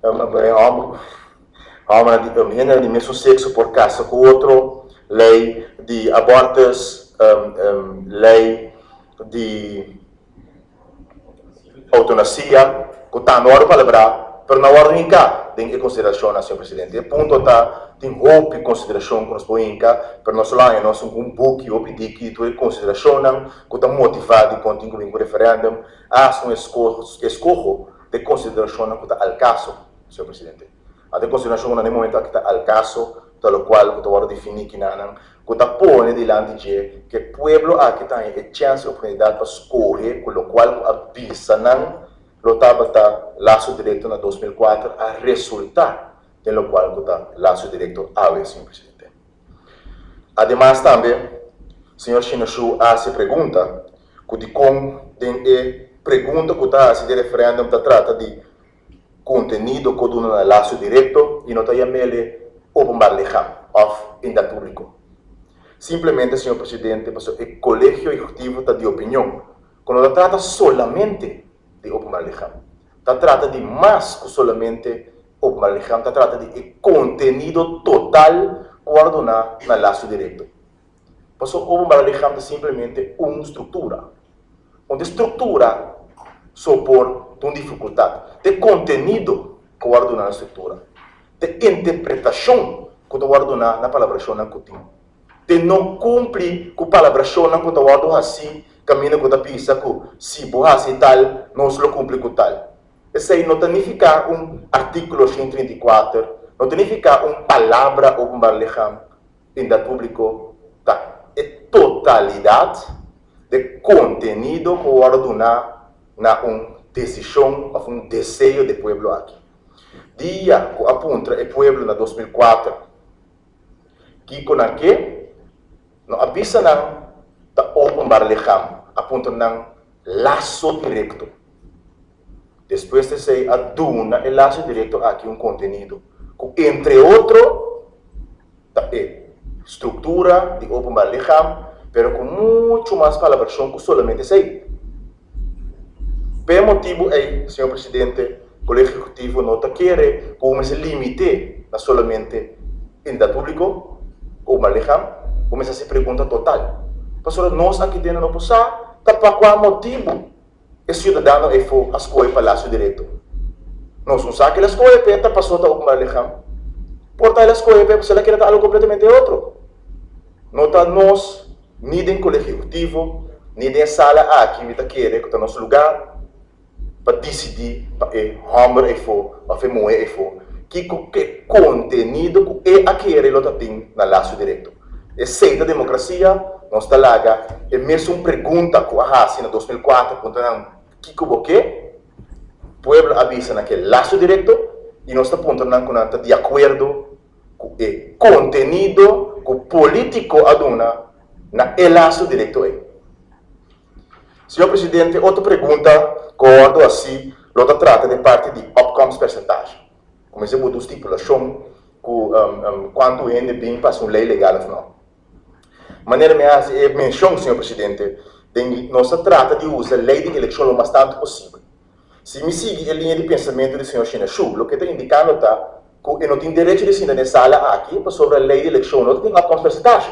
um gênero de mesmo sexo por casa com outro, lei de abortos, um, um, lei de autonomia, que está na hora para lembrar, mas na hora de cá, tem em consideração, senhor Presidente. O ponto está, tem roupa em consideração que nós põe cá, para nós lá, nós temos um book, ou pedir que tu em consideração, que está motivado e continua com o referendo, há um escorro, escorro de consideração que está ao caso, senhor Presidente. A de consideração no momento que está ao caso, pelo qual que está definir que não, que está põe diante de que o povo aqui tem a chance, a oportunidade para escolher, com o qual avisa não, lo estava tá laço direto na dois mil e quatro a resultar, pelo qual que está laço direto ao senhor Presidente. Ademais também, senhor Chinashu a se pergunta, que de como tem a pergunta que está a se de referendo está trata de conteúdo que do na laço direto e não está chamele openbaar lichaam of in dat público. Simplesmente, senhor Presidente, o colégio executivo está de opinião, quando trata solamente de openbaar lichaam, está trata de mais que solamente openbaar lichaam, está trata de conteúdo total ordenado na laço direto. Porque o openbaar lichaam é simplesmente uma estrutura, onde estrutura supor uma dificuldade, de conteúdo que ordena a estrutura, de interpretação que está ordenada na palavra na coutinho, de não cumprir com a palavra na que está ordenada assim, caminho que está pensando que se boa assim tal, não se lo cumpre com tal. Isso aí não significa um artigo cento e trinta e quatro, não significa uma palavra ou um barleham em da público, tá? É totalidade de conteúdo que ordena na uma decisão, ou um desejo do povo aqui. Dia que aponta o povo na dois mil e quatro, que com aqui, não avisa não, tá open barleham, aponta não laço direto. Depois de ser a duna, o laço direto aqui um conteúdo, que entre outro, tá é estrutura de open barleham, pero com muito mais palavras que solamente sei. Por motivo é, senhor Presidente, o Colégio Executivo não quer como se limite a solamente em da público, ou malejam, começa a se pergunta total. Pastor, nós aqui dentro não podemos, tá para qual motivo o cidadão é for a escolha para laço direito? Nós não sabemos que a escolha peta passou a o malejam. Porta a escolha peta, se ela quer algo completamente outro. Não está nós, nem em Colégio Executivo, nem em sala aqui, que está querendo, que está no nosso lugar, para decidir, para o homem é for, para a mulher é for, que que conteúdo que é aquele que ele tem na laço direito. É seita democracia, nós está lá, é mesmo uma pergunta que a Hassi em dois mil e quatro, perguntando que que o que, o povo avisa naquele laço direito, e nós está apontando que nós está de acordo com o conteúdo que o político aduna na laço direito é. Senhor Presidente, outra pergunta, concordo assim, outra trata de parte de outcomes percentagem. Como se botou estipulação que um, um, quanto é bem para uma lei legal ou não. Maneira me hace é menção, senhor Presidente, de nós trata de usar a lei de eleição o mais tanto possível. Se me sigue a linha de pensamento do senhor Chinashu, o que está indicando está que eu não tenho direito de ensinar na sala aqui sobre a lei de eleição, não tem outcomes percentagem.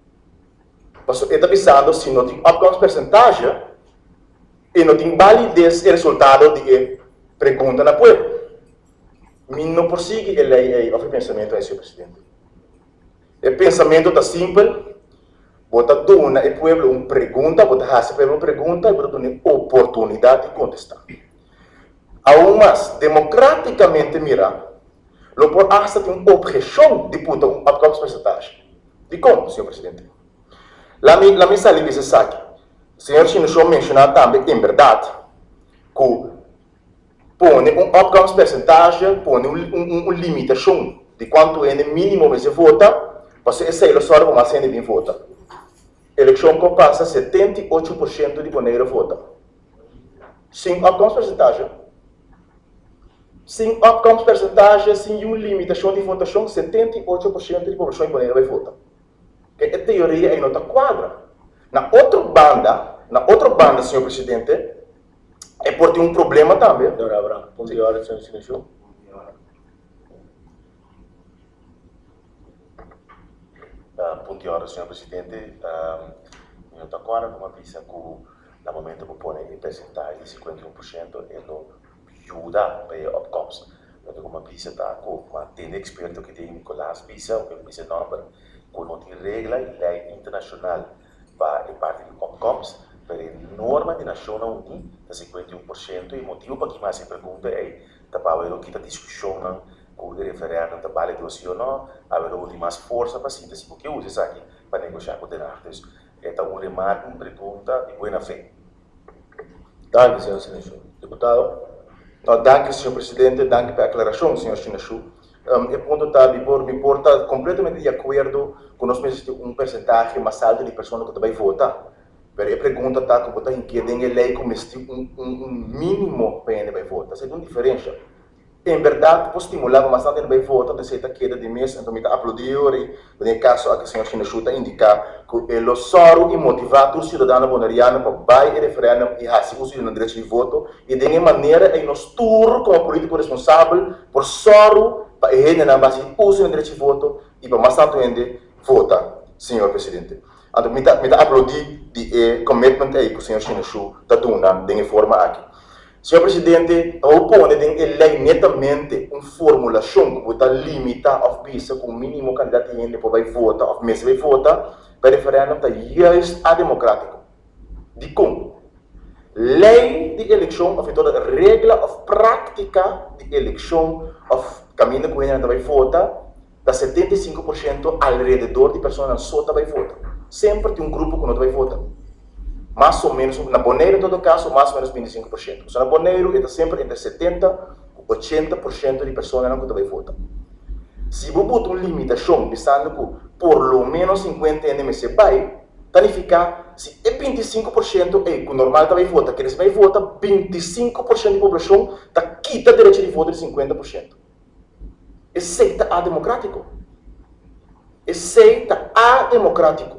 Ele está pensando se não tem outcomes percentagem, e não tem validez o resultado de pergunta na povo. Me não persegue a lei, o pensamento é, senhor Presidente. O pensamento está simples, bota dona e povo uma pergunta, bota raça para uma pergunta e bota uma oportunidade de contestar. Aún mais, democraticamente mira, lo por hasta tem uma objeção de puta um outcomes percentagem. De como, senhor Presidente? La mi, la misa ali diz aqui. O senhor Chinashu mencionou também, em verdade, que põe um outcomes percentagem, põe uma um, um limitação de quanto é o mínimo que se vota, para esse é o só para mais gente vota. A eleição que passa setenta e oito por cento de maneira vota. Sem outcomes percentagem. Sem outcomes percentagem, sem uma limitação de votação, setenta e oito por cento de população de maneira vai votar. Que a teoria aí não está quadra. Na outra banda, na outra banda, senhor Presidente, é por ter um problema também. Doutor Abraham, ponto de hora, senhor Chinashu. Uh, ponto de hora, senhor Presidente. Uh, eu estou agora com uma visa que na momento que põe em percentagem de cinquenta e um por cento, ele ajuda para a opkomst. Então, como a Bisa está com uma tenda experto que tem Nicolás Bisa, o que ele Bisa number, com não tem regra e lei internacional para a parte de opkomst, para a norma de Nações Unidas de cinquenta e um por cento, e o motivo para que mais se pergunta é, para ver o que está discussão com o referendo, está vale de ou não, a ver o de mais força para síntese, porque usa isso aqui para negociar com o Denartes. Esta é um remate, uma pergunta de boa fé. Danke, senhor Sineshu. Deputado. No, danke, senhor presidente, danke pela aclaração, senhor Sineshu. Um, eu ponto tá, me importa completamente de acordo com nós mesmos um percentagem mais alto de pessoas que também votam. Mas a pergunta está que você inquieta em lei como um, um, um mínimo para ele vai votar. Isso é uma diferença. Em verdade, por estimular bastante ele vai votar, de certa queda de mês, então me aplaudir e, no caso, aqui o senhor Sineshu está indicar que ele soro e motivar o cidadão bonariano para vai e referendo e assim o cidadão direito de voto e de uma maneira em nós tour como político responsável por soro para ele na base uso do direito de voto e para mais tanto ainda vota, senhor presidente. Então, me aplaudir de commitment aí que o senhor Sineshu está dando de forma aqui. Senhor presidente, opone em lei netamente uma formulação que está limitada a visa com o mínimo candidato que vai votar, ou mesmo vai votar, para referendo está justo a democrático. De como? Lei de eleição, ou toda regra ou prática de eleição, ou caminho que ele vai votar, dá setenta e cinco por cento alrededor de pessoas só vai votar. Sempre tem um grupo que não vai votar. Mais ou menos, na Boneiro, em todo caso, mais ou menos vinte e cinco por cento. Então, na Boneiro, está sempre entre setenta e oitenta por cento de pessoas que não vai votar. Se você botar uma limitação, pensando que por lo menos cinquenta anos você vai, significa se é vinte e cinco por cento é que o normal vai votar, que eles vai votar, vinte e cinco por cento da população está quita direito de voto de cinquenta por cento. Esse é ademocrático. Esse é ademocrático.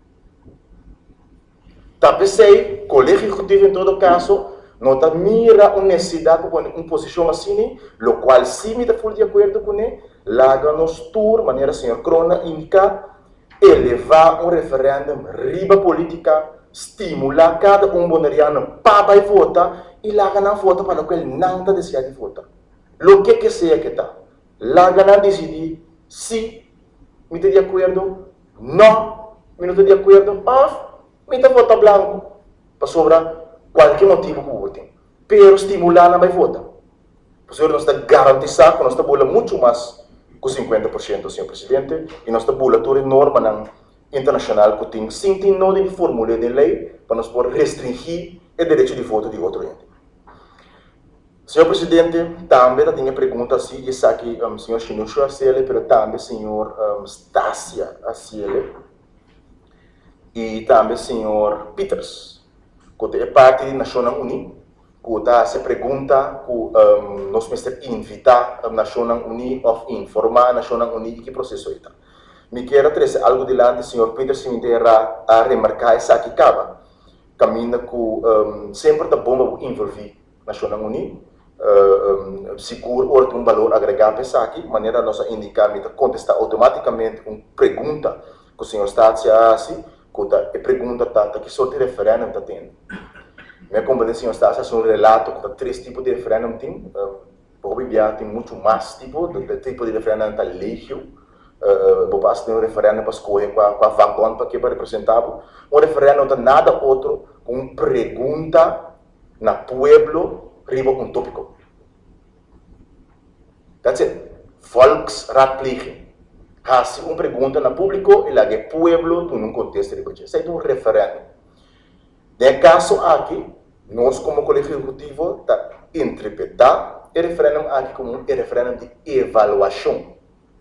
Tá pensei, colégio executivo em todo caso, não tá mira uma necessidade de uma posição assim, o qual sim me está de acordo com ele, laga nos tour, maneira senhor Crona indica, elevar um referendo, riba política, estimular cada um bonariano para votar e laga não vota para o que ele não está desejando de votar. O que que seja que está, laga não decidir se me está de acordo, não, me não está de acordo, off. Me está vota blanco para sobrar qualquer motivo que votem. Pero estimular não vai votar. Por isso, nós estamos garantizando que nós estamos muito mais que cinquenta por cento, senhor presidente, e nós estamos toda a norma internacional que tem cinco nove de fórmula de lei para nós poder restringir o direito de voto de outro ente. Senhor presidente, também tem uma pergunta assim, isso aqui, o um, senhor Sineshu Asiele, mas também o senhor um, Stasia Asiele. E também o senhor Peters, que é parte da Nações Unidas, que está se pergunta que um, nós precisamos invitar a Nações Unidas ou informar a Nações Unidas que processo está. Me quero trazer algo delante, o senhor Peters me terá a remarcar essa aqui acaba. Caminho que um, sempre está bom para envolver a Nações Unidas, uh, um, seguro ou um valor agregado para essa aqui, maneira nós indicar, me contestar automaticamente uma pergunta que o senhor está assim, e pergunta tata que só de referendo está tendo. Minha companhia está fazendo um relato que três tipos de referendo tem. Por exemplo, tem muito mais tipo de tipo de referendo está legio. Por exemplo, tem um referendo para escolher qual a vagão para que vai representar. Um referendo não está nada outro com uma pergunta na pueblo riba um tópico. That's it. Volksratpleging. Há-se uma pergunta no público e lá que o pueblo tem um contexto de budget. Isso é um referendo. No caso aqui, nós como colégio executivo está interpretar o referendo aqui como um referendo de avaliação.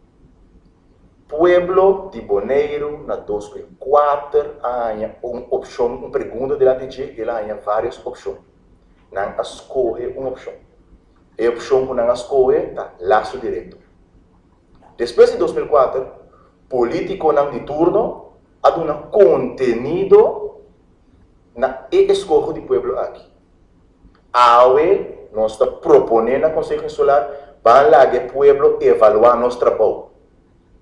Pueblo de Boneiro, na dois mil e quatro, há uma opção, uma pergunta de lá de G, e lá há várias opções. Não escolhe uma opção. A opção que não escolhe está laço direto. Depois de dois mil e quatro, político não de turno há um contenido na escolha do pueblo aqui. Aue, nós estamos propondo na Conselho Insular para lá que o pueblo evaluar nosso trabalho.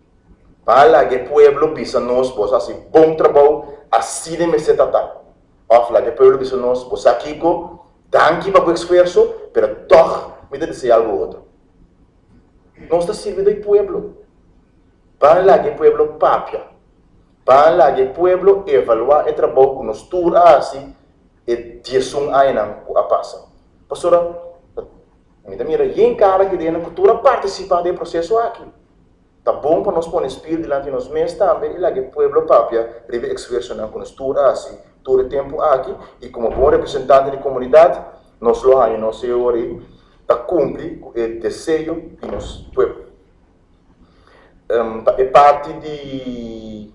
Para lá que o pueblo pisa nós, pois assim, bom trabalho, assim de me se tratar. of la que pueblo dice nos, pues aquí go, danke para o esfuerzo, pero toch, me debe dizer algo outro. Nós está sirve do pueblo. Para lá que pueblo papia. Para lá que pueblo evaluar o trabalho que nós tur assim e diasung aí não a passa. Pastora, me dá mira, em cara que dentro cultura participar do processo aqui. Tá bom para nós pôr espírito diante de nós mesmos também, e lá que pueblo papia deve expressar com nós tur assim todo o tempo aqui e como bom representante da comunidade, nós lo aí nós senhores tá cumpre o desejo de nosso povo. Um, é parte de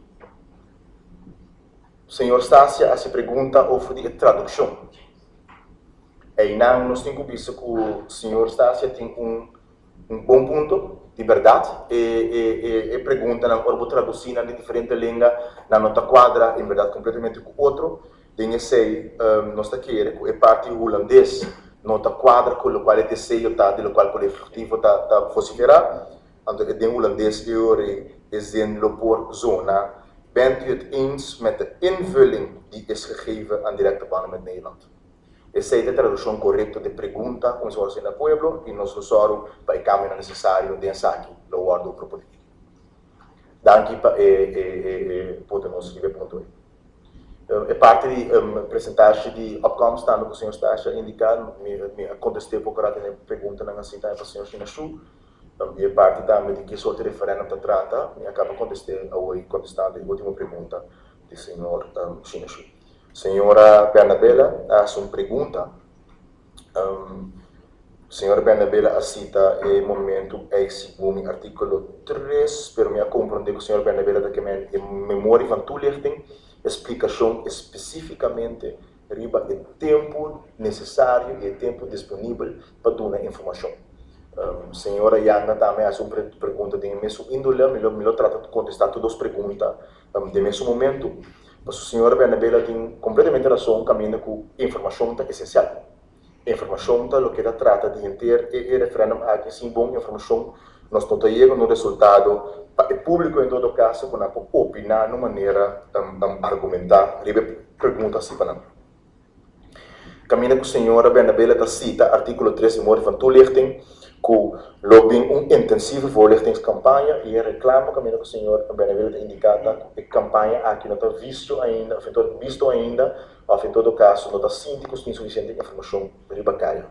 senhor Stácia a se pergunta sobre a tradução. E não nós temos visto que o senhor Stácia tem um um bom ponto de verdade e, e, e, e pergunta na hora de traduzir na diferente língua na nota quadra em verdade completamente com outro. Tem sei um, nós está aqui é parte holandês nota quadra com o qual é desejo tá do qual o efetivo tá tá vociferar. Então é holandês eu é in por zona. Bent u het eens met de invulling die is gegeven aan directe banden met Nederland? Essa é a tradução correta de pergunta, como se fosse no pueblo, e nós usamos para o caminho necessário de aqui, o guardo propósito. Daqui para podemos ver ponto aí. É parte de um, apresentação de opkomst também que o senhor está a indicar, me, me contestei por causa da pergunta na cita para o senhor Chinachu, e é parte também de que sorte de referendo está trata, me acaba contestando hoje contestando a última pergunta do senhor um, Chinachu. Senhora Bernabela, a sua pergunta. Um, senhora Bernabela, cita em momento é segundo artigo três, pero me compreender que o senhor Bernabela que me em memória van toelichting, explicação especificamente riba o tempo necessário e o tempo disponível para dar informação. Um, senhora Yana também a sua pergunta de mesmo índole, melhor melhor trata de contestar todas as perguntas um, de mesmo momento. Mas o senhor Bernabela tem completamente razão, caminha com informação é essencial. Informação é o que trata de ter e referendo a que sim bom informação nós não chegamos no resultado para o público em todo caso para opinar de maneira um, um, argumentar, ribe pergunta assim para nós. Caminha com o senhor Bernabela da cita artigo três de Moore van Toelichting com lobbying uma intensiva voorlichtingscampagne e reclama caminho com o senhor Bernabela da indicada a campanha aqui não está visto ainda, não está visto ainda, ou em todo caso não está síndico tem suficiente informação ribacaia.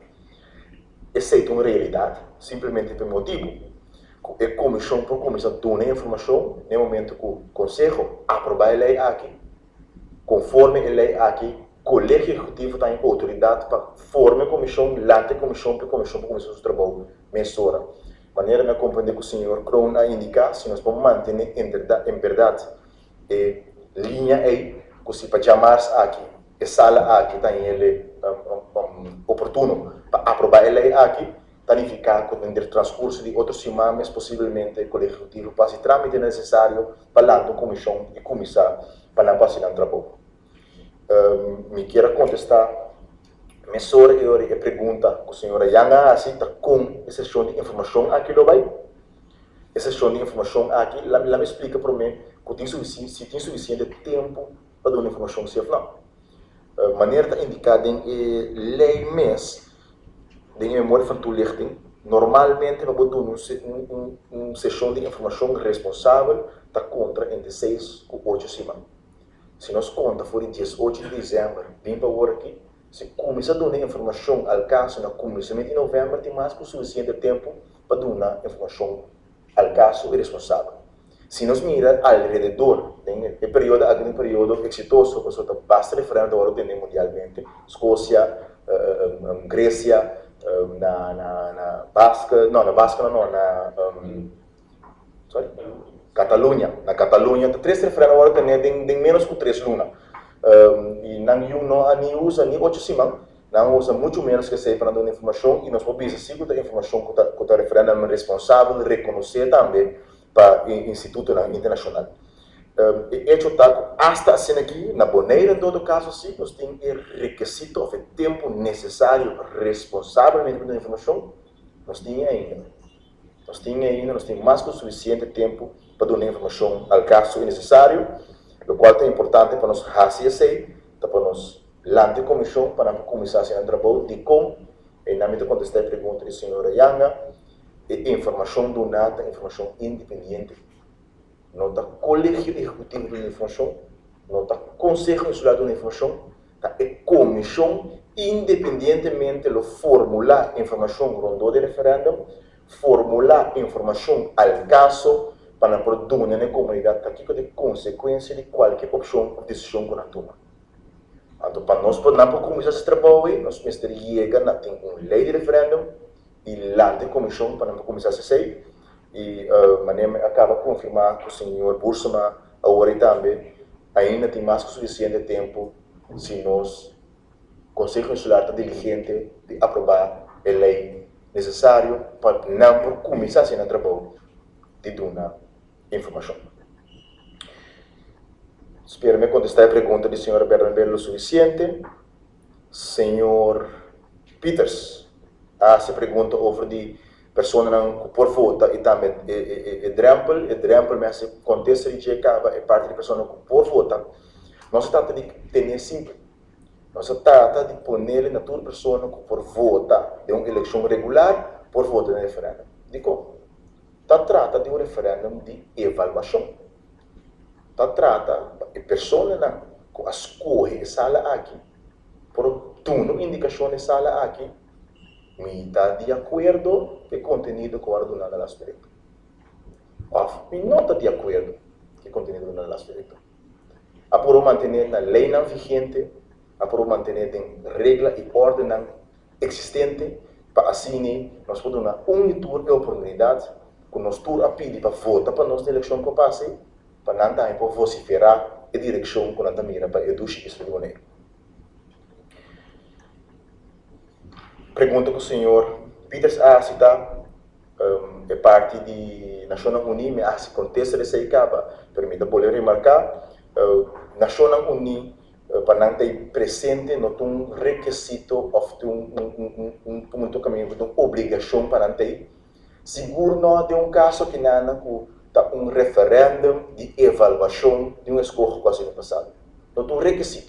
Essa é uma realidade, simplesmente por motivo que a comissão por comissão dá informação no momento que o conselho aprova a lei aqui, conforme a lei aqui o colégio executivo tem autoridade para formar a comissão, lante a comissão, para a comissão, para a comissão de trabalho, mensura. De maneira me compreender que o senhor Kroon a indicar, se nós vamos manter em verdade, em verdade a linha aí, que se para chamar aqui, a sala aqui tem ele um, um, oportuno para aprovar a lei aqui, planificar com o transcurso de outras semanas, possivelmente o colégio executivo passe trâmite necessário para lá a comissão e começar para não passar no trabalho. Um, me queira contestar me sobre a pergunta que o senhor Yanga aceita com essa sessão de informação aqui do vai essa sessão de informação aqui lá, lá me explica para mim que tem suficiente, se tem suficiente tempo para dar uma informação se não uh, maneira indicada em lei mês de memória van toelichting normalmente para botar um, um, um, um sessão de informação responsável está contra entre seis e oito semanas. Se nós conta for em dia oito de dezembro, vem para o aqui, se começa a dar informação ao caso no começamento de novembro, tem mais que o suficiente tempo para dar informação ao caso e responsável. Se nós miramos ao redor, tem o período, aquele período exitoso, que basta referir agora tem mundialmente, Escócia, uh, um, Grécia, um, na, na, na Basca, não, na Basca não, na um, sorry? Catalunha, na Catalunha, três referendos agora tem, tem, tem menos que três lunas. Um, e não, não, não usa nem oito semanas, não usa muito menos que sei para dar informação e nós podemos seguir a informação que o referendo é responsável reconhecer também para o Instituto Internacional. Um, e hecho está, hasta assim aqui, na boneira, em todo caso, sim, nós temos o requisito, o tempo necessário, responsavelmente para dar informação, nós temos ainda. Nós temos ainda, nós temos mais que o suficiente tempo para dar informação ao caso necessário, o qual é importante para nós fazer isso, para nós lá de comissão para começar a ser trabalho de como, e na minha contestar a pergunta da senhora Yanga, é informação do nada, informação independente. Não está colégio executivo de informação, não está conselho insular de informação, está é comissão independentemente do formular informação rondou de referendo, formular informação ao caso para produzir na comunidade aqui com consequência de qualquer opção ou decisão que nós tomamos. Então, para nós poder começar esse trabalho, nós precisamos chegar a ter uma lei de referendo e lá de comissão para começar a ser. E uh, manem acaba de confirmar que o senhor Bursama agora também ainda tem mais que suficiente tempo se nós Conselho Insular está diligente de aprovar a lei necessária para não começar a ser um trabalho de dar informação. Espero me contestar a pergunta do senhor Bernabé o suficiente. Senhor Peters, a se pergunta sobre de pessoa não por vota e também é drempel, é drempel, mas se contesta de que é parte de pessoa não por vota. Nós trata de ter simples. Nós trata de poner na toda pessoa por vota de uma eleição regular por voto de referendo. Digo, tá trata de um referendo de avaliação. Tá trata de pessoa não que escolhe a sala aqui por tudo indicação de sala aqui. Me está de acordo com o conteúdo que o ordenado da espírito. Ou me não está de acordo com o conteúdo da espírito. A por manter a lei não vigente, a por manter a regra e ordem existente, para assim nós podemos dar uma tour de oportunidade, que nós tour a pedir para votar para nossa eleição que passe, para não dar para vociferar a direção que nós mira para eduzir isso de maneira. Pergunta que o senhor Peters a citar um, é parte de Nações Unidas, mas se contesta dessa acaba, permita poder remarcar, uh, Nações Unidas uh, para não ter presente não tem um requisito ou um um um um um caminho de uma obrigação para não ter, seguro não de um caso que não tá um referendo de avaliação de uma escolha quase no passado, não tem um requisito.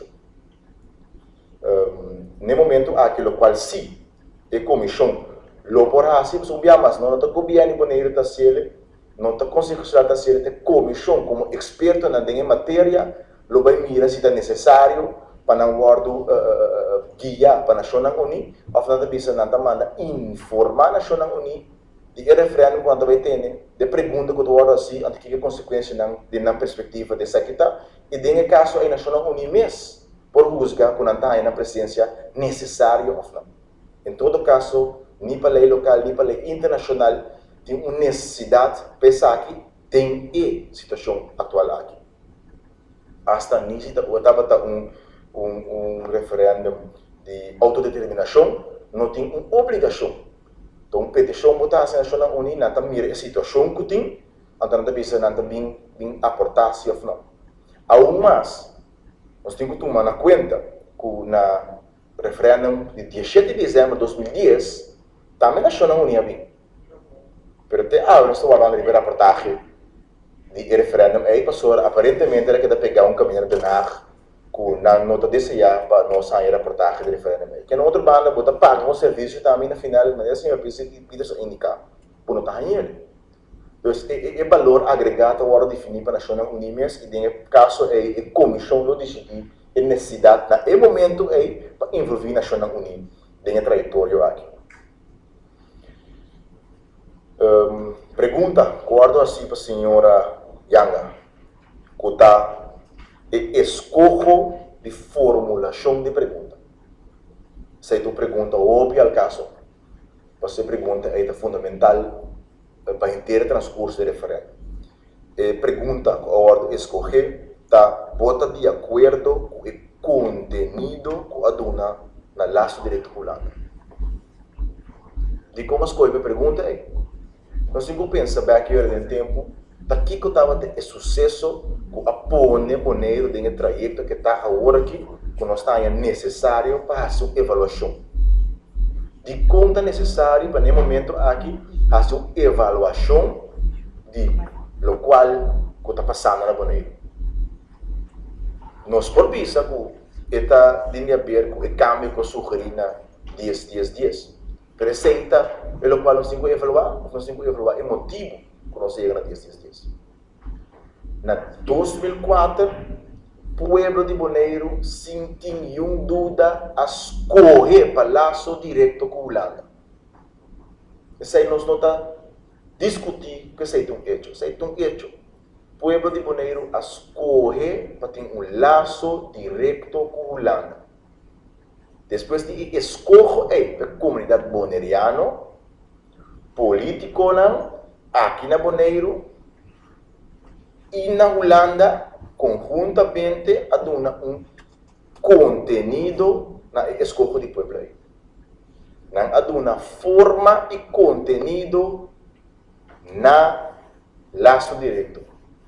Um, no momento aquilo qual sim e comissão lo por assim mas um dia mais não está governo boneiro da sele não está conseguindo da sele de comissão como experto na dengue matéria lo vai mirar se é necessário para não guardo uh, uh, guia para a Nações Unidas ou não bisa não tá manda informar a Nações Unidas de referendo quando vai ter de pergunta que do assim antes que consequência não de na perspectiva dessa que tá e dengue caso aí Nações Unidas mesmo por buscar quando está na presença necessária ou não. Em todo caso, nem para a lei local, nem para a lei internacional, tem uma necessidade de pensar que tem a situação atual aqui. Hasta nisso, estava um, um, um referendo de autodeterminação, não tem uma obrigação. Então, a petição botar-se na Nações Unidas, não mira a situação que tem, então não precisa não bem bem aportar se ou não. Algo mais, nós temos que tomar na conta que na referendum de dezessete de dezembro de dois mil e dez, também a Nações Unidas bem. Pero até agora estou falando de reportagem de referendum, aí passou aparentemente era que dá pegar um caminho de nar que não nota desse já para nós sair a reportagem de referendum. Que na outra banda bota paga um serviço também na final, mas assim eu pensei que precisa indicar, por não estar ele. Então, é valor agregado agora definido para a Nações Unidas e em caso é a comissão não decidir a necessidade, naquele momento, é para envolver a Nações Unidas na trajetória aqui. Um, pergunta, acordo assim para a senhora Yanga, que está escolho de formulação de pergunta. Se é uma pergunta óbvia ao caso, você pergunta é fundamental para inteiro transcurso do referendo. É pergunta, acordo escolher, está bota de acordo com o conteúdo que a dona na laço direito rolando. De como as coisas pergunta é, nós temos que pensar bem aqui no tempo, daqui que estava de sucesso com a pone boneiro de um trajeto que está agora aqui, que nós está necessário para fazer uma avaliação. De como é necessário para no momento aqui fazer uma avaliação de lo qual que está passando na boneiro. Nós por vista que está de a ver com o cambio que eu sugeri na dez, dez, dez. Presenta, pelo qual nós temos que evaluar, nós temos que evaluar o motivo que nós chegamos na dez, dez, dez. Na dois mil e quatro, Pueblo de Bonaire, sem nenhuma dúvida, escolhe para laço direto com a Holanda. Isso aí nós não está discutir que isso é um hecho. Isso é um hecho. Pueblo de Bonaire escolhe para ter um laço direto com a Holanda. Depois de escolher a comunidade bonaeriana, político aqui na Bonaire e na Holanda, conjuntamente, a dar um conteúdo na escolha de Pueblo aí. A dar uma forma e conteúdo na laço direto.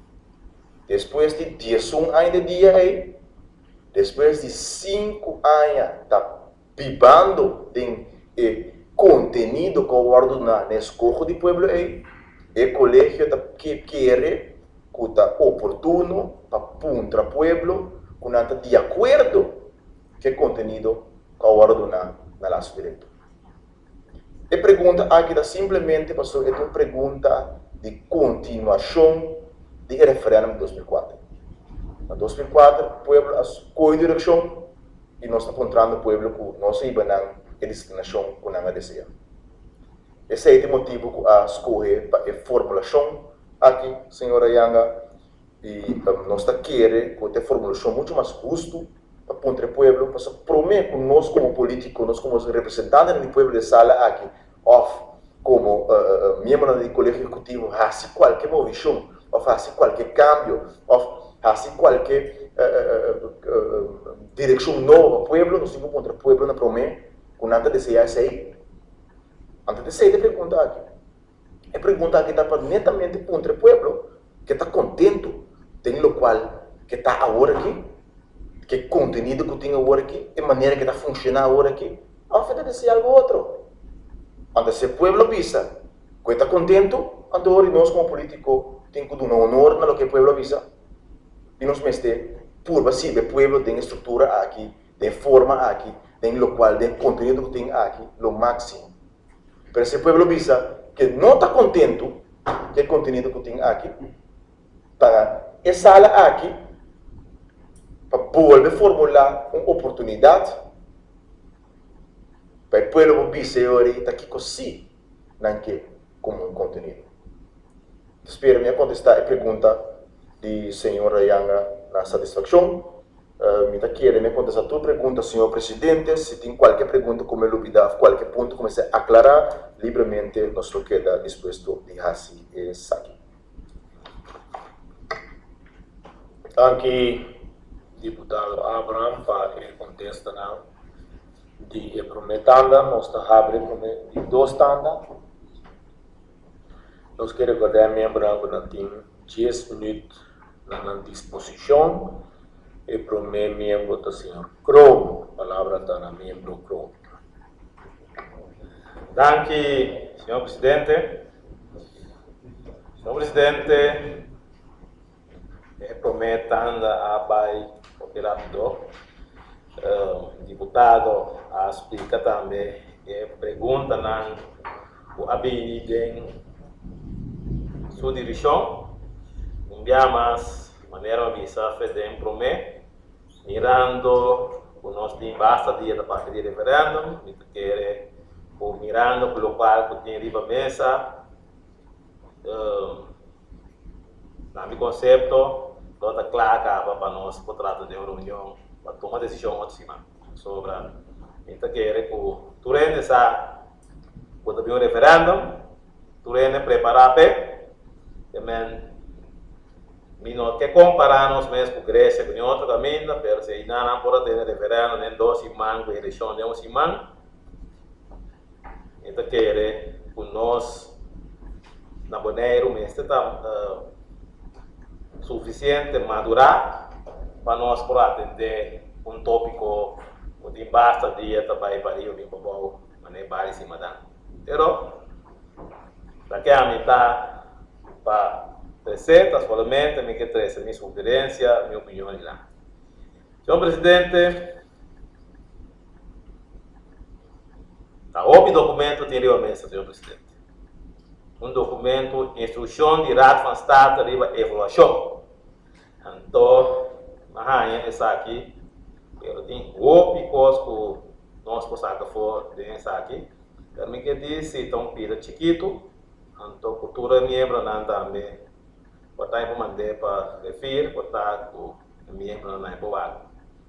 Depois de dez anos de dia aí, depois de cinco anos tá pibando de eh, conteúdo que eu guardo na, na escola de Pueblo aí, o colégio tá, que quer que está oportuno para puntra Pueblo, que está de acordo com o conteúdo que eu guardo na, na laço direto. A pergunta aqui está simplesmente, pastor, é uma pergunta de continuação do referendo de dois mil e quatro. Em dois mil e quatro, o povo escolheu a direção e nós estamos encontrando o povo que nós íbamos a destinação que nós desejamos. Esse é o motivo que a escolher para a formulação aqui, senhora Yanga, e um, nós queremos que a formulação muito mais justa para o povo, para prometer que nós como políticos, nós como representantes do povo de sala aqui, off, como uh, uh, membro do colégio executivo, fazer qualquer movição, ou fazer qualquer cambio, ou fazer qualquer uh, uh, uh, direção nova ao povo, nós temos contra o povo na prometer que nada deseja isso aí. Antes de sair, pergunta aqui. É pergunta que está netamente contra o povo, que está contente, tem o qual que está agora aqui, que conteúdo que tem agora aqui, a maneira que está funcionando agora aqui, ao fim de ser algo outro. Quando esse povo visa, que está contente, então nós como políticos temos que dar honor no que o povo visa. E nós mesmos, por base, o povo tem estrutura aqui, tem forma aqui, tem o qual, tem conteúdo que tem aqui, o máximo. Mas esse povo visa, que não está contente com o conteúdo que tem aqui, para essa sala aqui, para volver a formular uma oportunidade para o povo dizer está aqui assim, não que como um conteúdo. Espero-me a contestar a pergunta de senhora Yanga na satisfação. Uh, me quero me contestar a tua pergunta, senhor presidente. Se tem qualquer pergunta, como ele dúvida, qualquer ponto, comece a aclarar livremente, nós queda disposto de fazer isso aqui. Aqui, deputado Abraham, para ele contestar na de prometanda, nós abre de dois tanda. Nós queremos recordar membro que tem dez minutos na disposição e para o membro do senhor Crow, a palavra está na membro Crow. Danke, senhor presidente. Senhor presidente, é prometendo a Bai Operador, uh, deputado, a explicar também, é pergunta na o habilidade sua direção, enviamos maneira visa fazer um promet, mirando o nosso tem basta dia da parte de referendo, me quer ou mirando pelo qual que tem riba mesa, uh, na meu conceito, toda clara para nós por trato de reunião, para tomar decisão acima sobre então quer que tu rende essa quando tem um referendo, tu rende preparar para também não quer comparar nós mesmos com Grécia com outro caminho, mas se ainda não pode ter referendo nem dois semanas com eleição de uma semana, então quer que nós na Bonaire mesmo está uh, suficiente madurar para nós por atender um tópico que basta dia também para ir para o mané bari cima da. Pero daqui a metade para receitas, solamente me que trazer minha sugerência, minha opinião lá. Senhor Presidente, a O documento tem a mesa, senhor Presidente. Um documento, instrução de Raad van State, riba evaluação. Então, Mahanha, essa aqui, eu tenho o picos que nós possamos fazer dessa aqui. Também que diz, se estão pira chiquito, então, cultura membro não também, botar para mandar para referir, botar o membro não para vaga.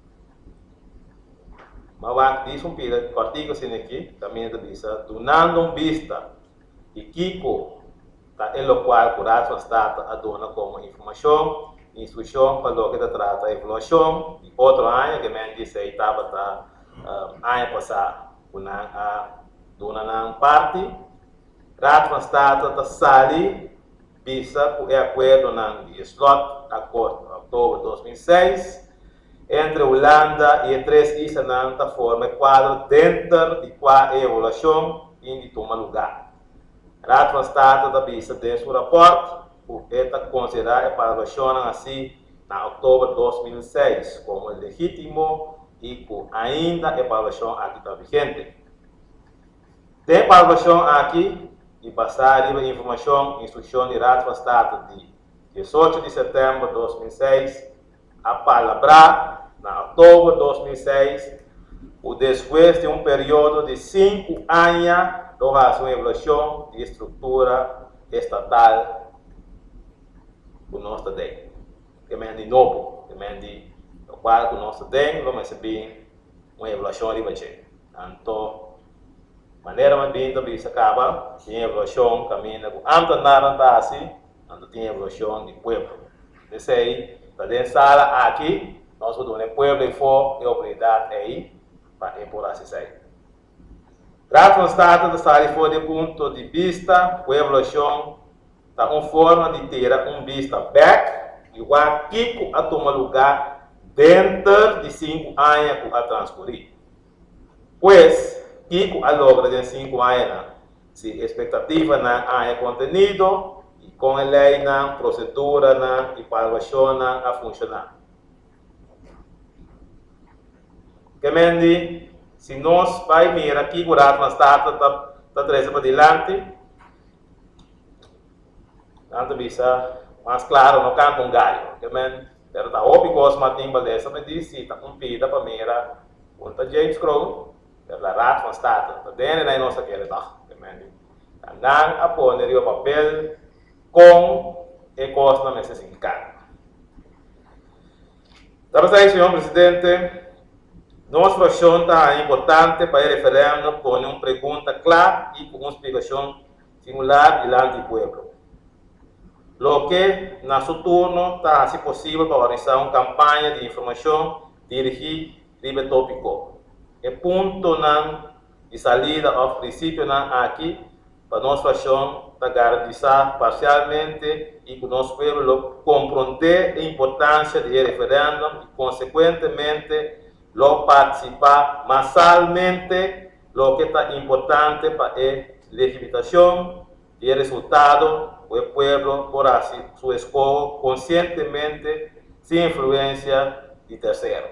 Mas vaga diz um pira, o artigo assim aqui, também diz, donando um vista de Kiko, tá, em lo qual o Raad van State adona como informação, instrução para o que trata a evaluação, e outro ano que me disse aí estava tá ano passado, a dona na parte, Raad van State tá sali, visa o acordo na slot acordo outubro de dois mil e seis entre Holanda e três islas na forma quadro dentro de qual evaluação e de toma lugar. Raad van State da visa de seu rapporto, o ETA considerar a evaluação assim na outubro de dois mil e seis como legítimo e com ainda a evaluação aqui está vigente. Tem evaluação aqui e passar a informação instrução de Raad van State de dezoito de setembro de dois mil e seis a palavra na outubro de dois mil e seis o depois de um período de cinco anos do ração evaluação de estrutura estatal do nosso tem. Que é de novo, que é de o qual o nosso tem, vamos receber uma evaluação de budget. Então, maneira mais bem também se acaba, tem evaluação caminha com anta nada assim, então tem evaluação de povo. Desse aí, para dentro sala aqui, nós vamos dar povo e for e oportunidade aí para impor esse aí. Raad van State da sala for de ponto de vista, a evaluação está uma forma de ter um vista back e o Kiko a tomar lugar dentro de cinco anos a transcorrer. Pois, Kiko a logra de cinco anos, se expectativa na área contenido e com a lei na procedura na evaluação a funcionar. Que mendi, se nós vai mirar aqui o Raad van State está trazendo para diante, tanto bisa mais claro no canto um galho, que mendi, pero tá óbvio que os matimba dessa me disse, tá cumprida para mirar, conta James Crow, pela Raad van State, tá dentro da nossa querida, que mendi, andando a pôr o papel com e costa na mesa sindical. Estamos aí, senhor Presidente. Nossa fração está importante para o referendo com uma pergunta clara e com uma explicação singular diante do povo. Lo que, na seu turno, está, se possível, para organizar uma campanha de informação dirigida ao tópico. E ponto não de saída ao princípio não aqui, para nossa fração está garantizar parcialmente e que o nosso povo compreender a importância do referendo e, consequentemente, lo participar massalmente, lo que está importante para a legitimação e o resultado, o pueblo por assim su escoger conscientemente, sem influência de terceiro.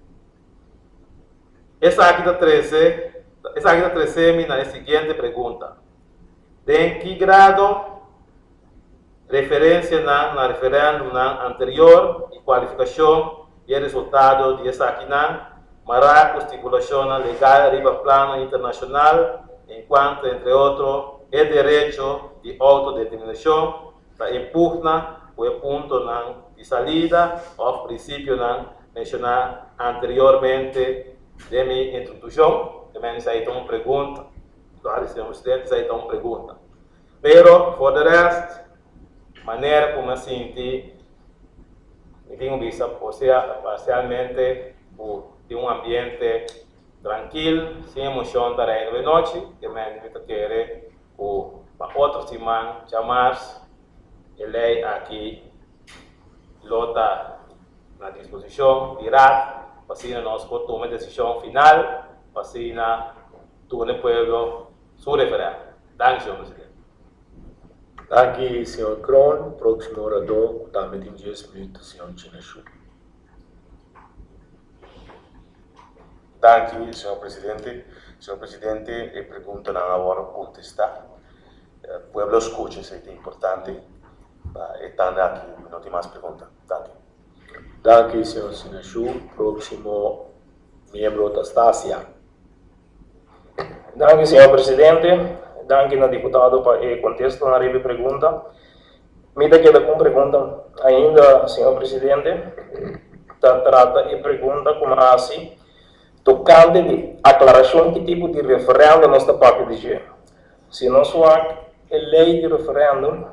Essa aqui está treze, essa aqui está treze na seguinte pergunta: em que grado referência na, na referendo na anterior e qualificação e o resultado de essa aqui na marca estipulação legal riba plano internacional, enquanto, entre outros, o direito de autodeterminação para impugnar o ponto de saída ao princípio mencionado anteriormente de minha introdução. Também isso aí tem uma pergunta, claro, senhor Presidente, isso aí tem uma pergunta. Pero, for the rest, maneira como eu senti, eu tenho visto parcialmente de um ambiente tranquilo, sem emoção da reina de noite, que me invita a querer para outra semana chamar ele aqui lota na disposição de Raad, para assim nós tomar a decisão final, para assim todo o povo seu referendo. Danke, senhor Presidente. Danke, senhor Kroon. Próximo orador, também tem dez minutos, senhor Chinachu. Danke, senhor presidente. Senhor presidente, a pergunta não agora contestar. O pueblo escucha, isso é importante. E tá aqui, não tem mais pergunta. Danke. Danke, senhor Sinashu. Próximo membro da Stasia. Danke, senhor presidente. Danke, na deputado, para o contexto na rede pergunta. Me dá queda com pergunta ainda, senhor presidente. Tá, trata a pergunta como assim, tocante de aclaração que tipo de referendo nós está para pedir. Se nós for a lei de referendum,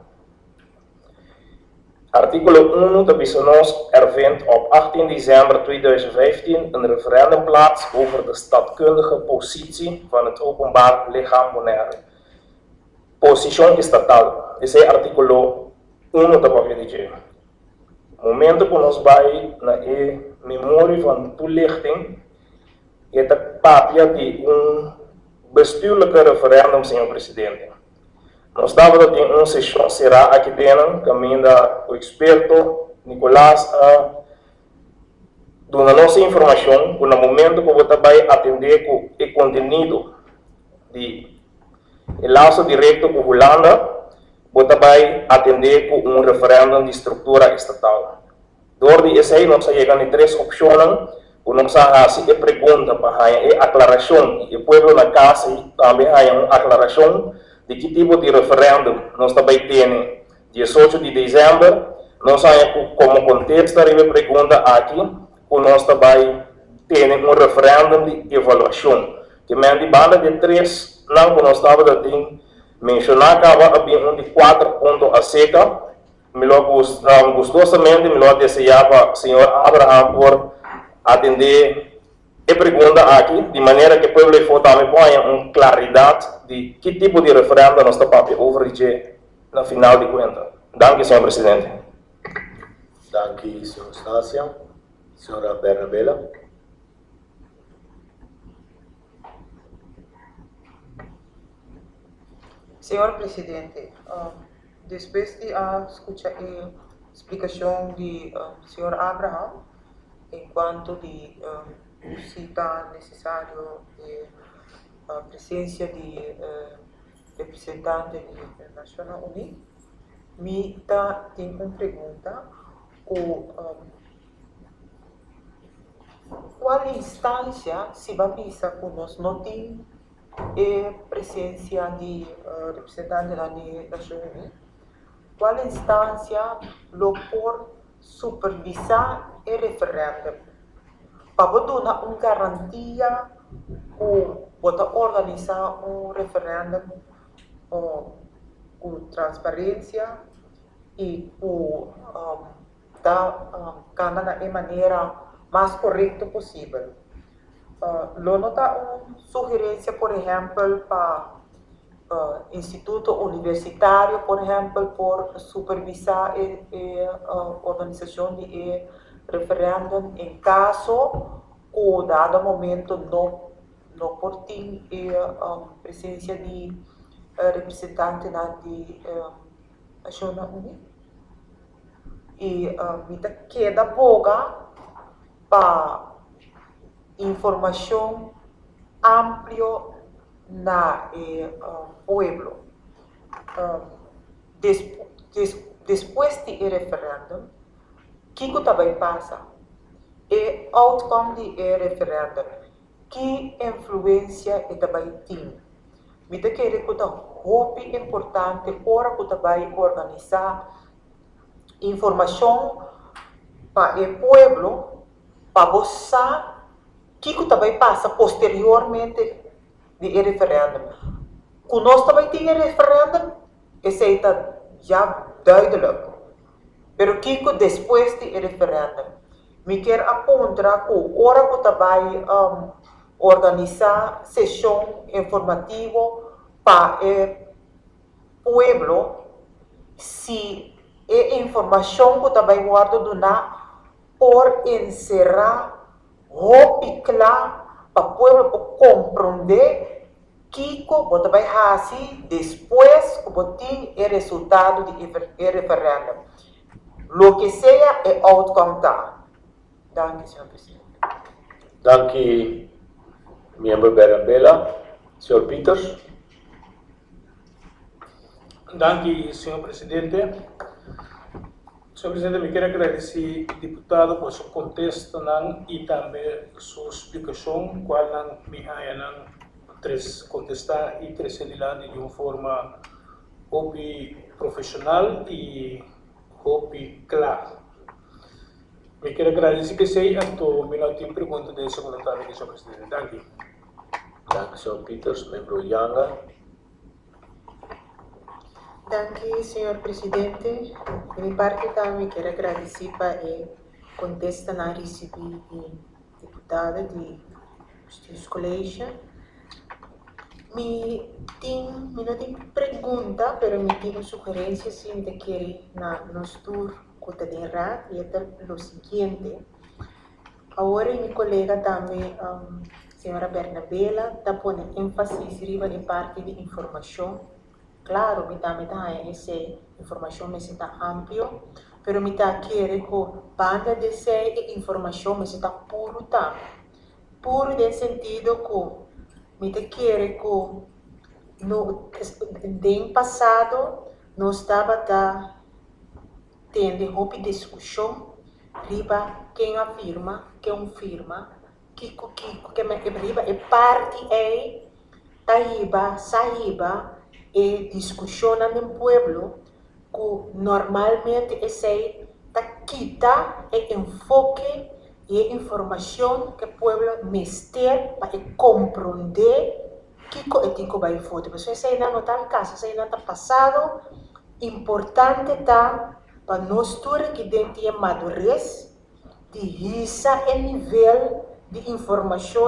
artikel um da Bisonons er vindt op achttien december tweeduizend vijftien een referendum plaats over de staatkundige positie van het openbaar lichaam Bonaire. Position estatal. Esse é artikel um da papel. Momento que nós vai na memória van toelichting, é a papel de um bestuurlijke referendum, senhor presidente. Nós estávamos em uma sessão, será aqui dentro, caminho o experto Nicolás a dar nossa informação, no momento que você vai atender com o conteúdo de laço direto com a Holanda, você vai atender com um referendo de estrutura estatal. Dorde esse aí, nós chegamos em três opções, nós fazemos a pergunta para a aclaração, e o povo na casa também faz uma aclaração de que tipo de referendo nós também temos. dezoito de dezembro, nós temos como contexto a pergunta aqui, que nós também temos um referendo de avaliação, que é de banda de três, não que nós estávamos a mencionar que havia um de quatro pontos a seca. Melhor gostosamente, melhor desejava o senhor Abraham por atender a pergunta aqui, de maneira que o povo também ponha uma claridade de que tipo de referendo nós estamos a oferecer no final de contas. Danke, senhor presidente. Danke, senhor Stasia. Senhora Bernabela. Senhor presidente, uh, depois de uh, escutar a explicação de uh, senhor Abraham, enquanto de uh, se está necessário a presença de uh, representante da Nações Unidas, me tá, tem uma pergunta, o, um, qual instância se vai pensar que nós não temos a presença de uh, representante da Nações Unidas? Qual instância lo por supervisar o referendo? Para dar uma garantia que pode organizar um referendo uh, com transparência e com um, dar um, cada de maneira mais correta possível. Uh, lo nota uma sugerência, por exemplo, para uh, instituto universitário, por exemplo, por supervisar a, a organização de referendum em caso que dado momento não não por ter a um, presença de uh, representante da Nações Unidas. E uh, me queda boga para informação ampla na eh, uh, pueblo. Uh, des, des, depois do referendum, o que também passa? E outcome do referendum, que influência e também tem? Me quer que é importante para que também organizar informação para o pueblo, para você que também passa posteriormente de referendum. Que nós também temos referendum, isso está já duidelijk. Mas que depois do referendum, me quer apontar que hora que também um, organizar sessão informativa para o pueblo, se a informação que também guarda donar por encerrar roupa clara para o povo compreender que você vai fazer depois que você tem o resultado do referendo. O que seja é outcome. Danke, senhor presidente. Danke, Miembro Berabella, senhor Peters. Danke, senhor presidente. Senhor presidente, me quero agradecer ao deputado por seu contexto e também sua explicação, qual não me há três contestar e três adiante de uma forma hobby profissional e hobby clara. Me quero agradecer que sei a tu me não tem pergunta de segunda tarde, senhor presidente. Danke. Danke, senhor Peters, membro Yanga. Danke, senhor presidente. De minha parte também quero agradecer para o contexto na recebi de deputada de Justiça Colégio. Me tem, me não tem pergunta, mas me tem uma sugerência sim de que na nosso tour que tem errado e é o seguinte. Agora minha colega também, um, senhora Bernabela, está pondo ênfase riba em parte de informação. Claro, me também está essa informação me está amplo, mas me está querendo que banda de essa informação me está puro tá, puro no sentido que me está querendo que no no passado nós estava tá tendo uma discussão riba quem afirma que um firma que que que riba é parte é tá riba saiba e discussão no pueblo que normalmente esse tá quita e enfoque e informação que o pueblo mister para compreender que é que vai votar. Mas isso aí não está caso, isso aí não está passado. Importante tá para nós todos que dentro de madurez de risa e nível de informação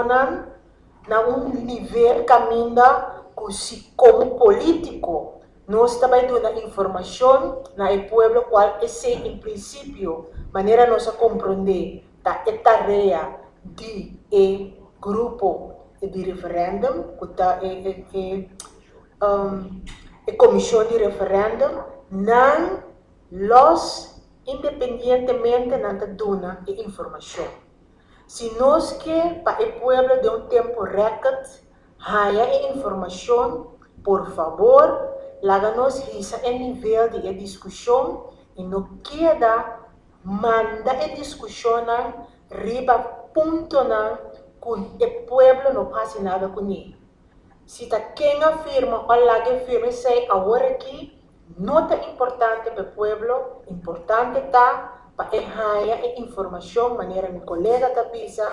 na um nível caminha como político, nós também damos informação na pueblo qual é em princípio, maneira nós a compreender da tarefa de e grupo de referendum, da e, e, um, e comissão de referendum, não los independentemente não dona informação. Se nós que para o pueblo de um tempo recorde haya informação, por favor, láganos risa em nível de discussão e não queda manda a discussão riba ponto não com o pueblo não passa nada com ele. Se tá quem afirma ou lá que afirma sei agora aqui não é importante para o pueblo, importante tá para haya a informação maneira meu colega tá pensa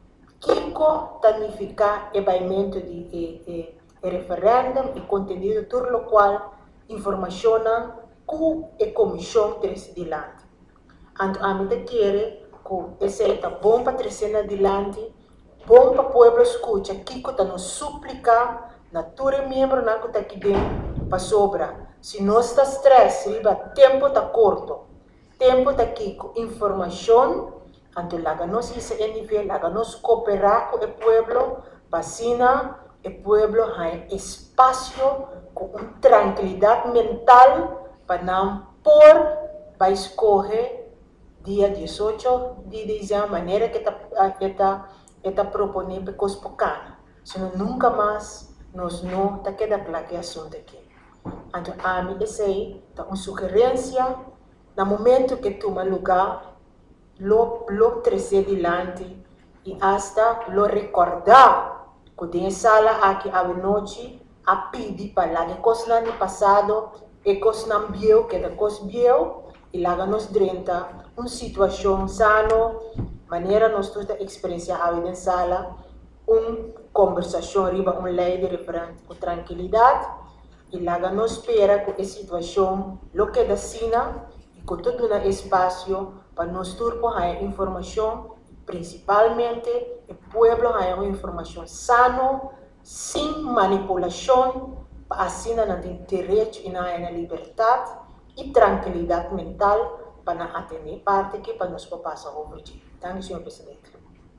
Kiko significa evaimento de e, e, e referendum e conteúdo tudo o qual informação que a comissão traz adiante. Então, a mim quer que esse é bom para trazer adiante, bom para o povo escutar, Kiko está nos suplica, na tua membro na que está aqui dentro, para sobra. Se nós está stress, riba, tempo está curto, tempo está aqui com informação. Então, laga nós isso é nível, laga nós cooperar com o pueblo, vacina, o pueblo tem espaço com uma tranquilidade mental para não por vai escolher dia dezoito de dezembro, maneira que está está está propondo para os pequenos. Senão nunca mais nós não está queda claro que é assunto aqui. Então, a mim essa é uma sugerência no momento que toma lugar. Lo, lo trazer adiante e hasta lo recordar que tem sala aqui à noite a pedir para lá que coisa no passado e coisa não viu que da coisa viu e lá nos drenta uma situação sano maneira nós toda experiência a na sala uma conversação riba uma lei de referente com tranquilidade e lá nos espera que a situação lo que da sina e com todo um espaço para nós turco ter informação, principalmente o pueblo ter informação sano, sem manipulação, para assim não ter direito e não ter liberdade e tranquilidade mental para atender parte que para nós passar over dia. Obrigado, senhor presidente.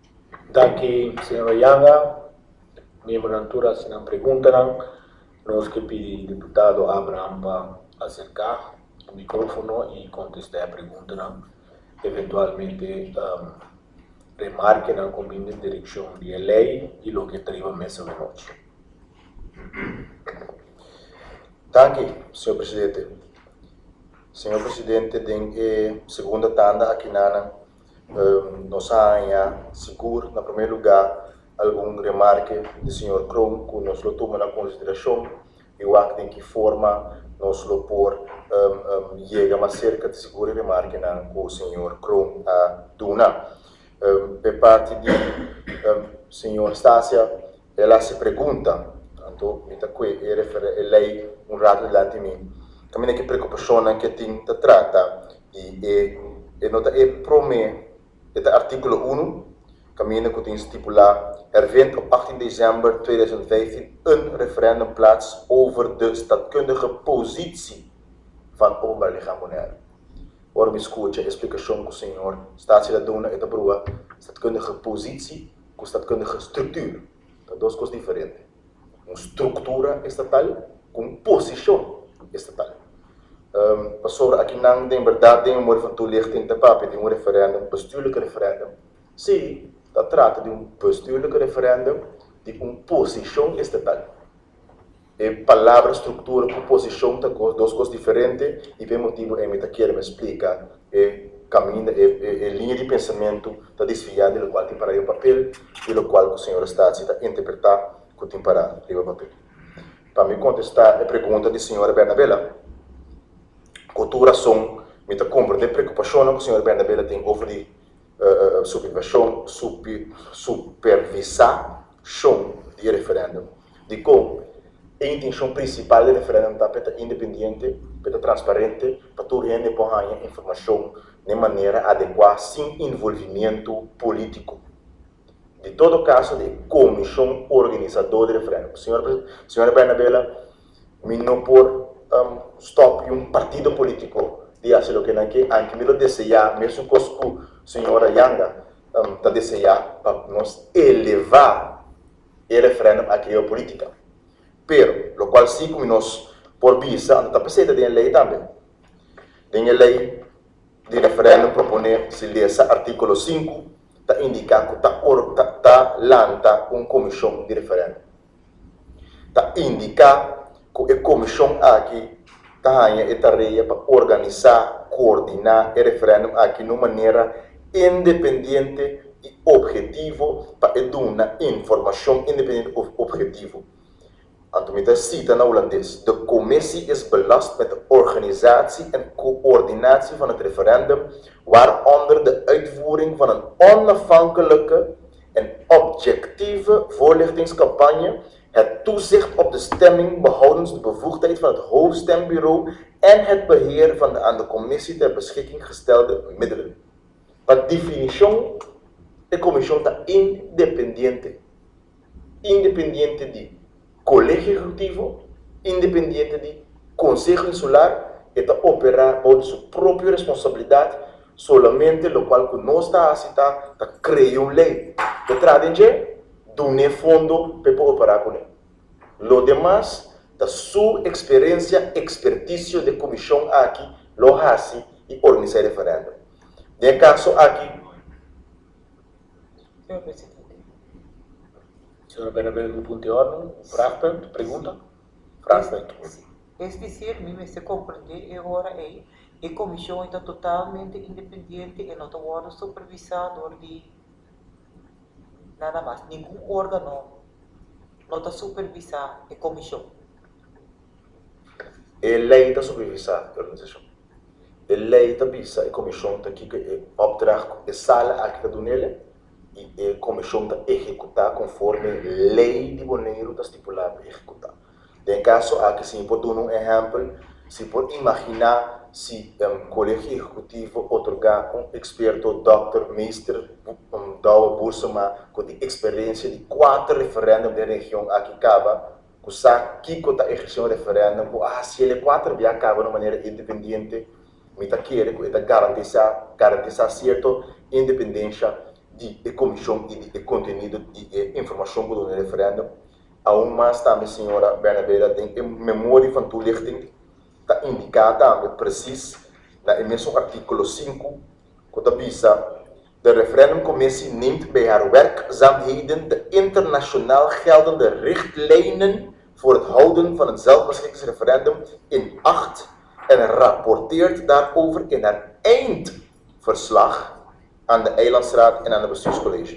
Danke, senhora Yanga. Membro da altura, se não perguntam, nós que pedimos deputado Abraham para acercar o microfone e contestar a pergunta. Eventualmente um, remarque na combina de direção de lei e lo que triba mesa de noite. Danke, senhor presidente. Senhor presidente, tem eh, segunda tanda aqui na um, nós há seguro, na primeiro lugar, algum remarque do senhor Kron que nós lo toma na consideração e o que tem que forma nós lo por um, um, chega mais cerca de seguro e remarque na com o senhor Kron a Duna. Um, por parte de um, senhor Stácia, ela se pergunta, então, me está aqui, e refere a lei um rato diante de mim. Também que preocupação que tem que trata e e e nota é prome é artigo um, caminho que tem estipular er vindt op achttien december tweeduizend vijftien een referendum plaats over de staatkundige positie van openbaar lichaam Bonaire. Ora me escute a explicação que o senhor Staatsie-Duna e da Brua, staatkundige positie com staatkundige structuur. São duas coisas diferentes. Uma estrutura estatal com posição estatal. Um, sobre aqui não tem verdade, tem uma toelichting te papier, tem um referendum, bestuurlijke referendum. Sim, dat trata de um bestuurlijke referendum de uma posição estatal. E palavra, estrutura, composição, são duas coisas diferentes e pelo motivo é que quero me explicar e caminho, e, linha de pensamento está desviada do qual tem para o papel e do qual o senhor está a interpretar que tem para o papel. Para me contestar a pergunta da senhora Bernabela, cultura são, me está compreendendo a preocupação que a senhora Bernabela tem over de uh, supervisão, super, supervisação de referendum. De como a intenção principal do referendum está para independente, para transparente, para todo mundo poder ter informação de maneira adequada, sem envolvimento político. De todo caso, de comissão organizadora do referendum. Senhora, senhora Bernabela, me não por um, stop um partido político de fazer o que não quer, anche me lo desejar, mesmo que a senhora Yanga está um, desejar para nós elevar o referendum aqui a política. Pero, lo qual sim, como nós por vista, não está presente em lei também. Em lei de referendum proponer, se lê esse artigo cinco, está indicado que está lanta uma comissão de referendum. Está indicado que a comissão aqui está a tarefa para organizar, coordenar o referendum aqui de uma maneira independente e objetiva para dar uma informação independente e objetiva. Antomita cita na holandês. De commissie is belast met de organisatie en coördinatie van het referendum, waaronder de uitvoering van een onafhankelijke en objectieve voorlichtingscampagne, het toezicht op de stemming behoudens de bevoegdheid van het hoofdstembureau en het beheer van de aan de commissie ter beschikking gestelde middelen. Per definitie, de commissie is independiente. Independiente die Colégio Executivo, independiente de Conselho Insular, está operar por sua própria responsabilidade, solamente lo qual que nós está a citar, está criando uma lei. De trás do ne fundo para operar com ele. Lo demais, da sua experiência, expertise de comissão aqui, lo hace e organiza o referendo. De caso aqui, Senhor presidente. Senhora Bernabela, no ponto de ordem, fragment, pergunta? Fragment. Es decir, me se compreende agora é a comissão está totalmente independente e não está supervisado de nada mais, nenhum órgão não está supervisado a comissão. A lei está supervisada a organização. A lei está visa a comissão está aqui que opdracht a sala aqui do nele e a comissão está executar conforme a lei de Bonaire está estipulada para executar. Em caso aqui se pode dar um exemplo, se pode imaginar se um colégio executivo otorgar um experto, doutor, mestre, um Douwe Boersema, com experiência de quatro referendos da região aqui acaba, que sabe que está exercendo referendo, ah, se ele quatro via acaba de maneira independente, me está querendo que está garantizar, garantizar certa independência de, de comissão e de, de conteúdo e de informação do referendo. Aún mais também, senhora Bernabela, tem memória de toelichting, está indicada também preciso, no mesmo artigo cinco, que está visa De referendumcommissie neemt bij haar werkzaamheden de internationaal geldende richtlijnen voor het houden van een zelfbeschikkingsreferendum in acht en rapporteert daarover in haar eindverslag aan de Eilandsraad en aan het bestuurscollege.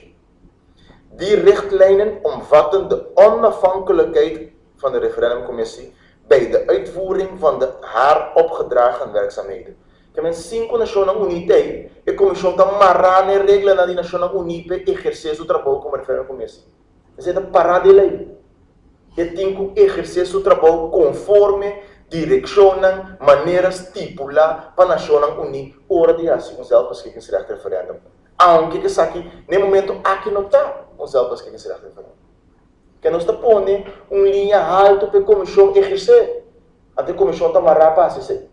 Die richtlijnen omvatten de onafhankelijkheid van de referendumcommissie bij de uitvoering van de haar opgedragen werkzaamheden. Que men cinco Nacional Unite e comissão da marane regla na di Nacional Unite exercer o trabalho como referendumcommissie. Is het een paradele? Je tem que exercer o trabalho conforme direcionam maneira stipula para a Nacional Unite hora de assim um zelfbeschikkingsrecht referendum. Aunque que aqui, no momento aqui não está um zelfbeschikkingsrecht referendum. Que nós está pondo uma linha alta para a comissão exercer. Até a comissão está marrada para assim.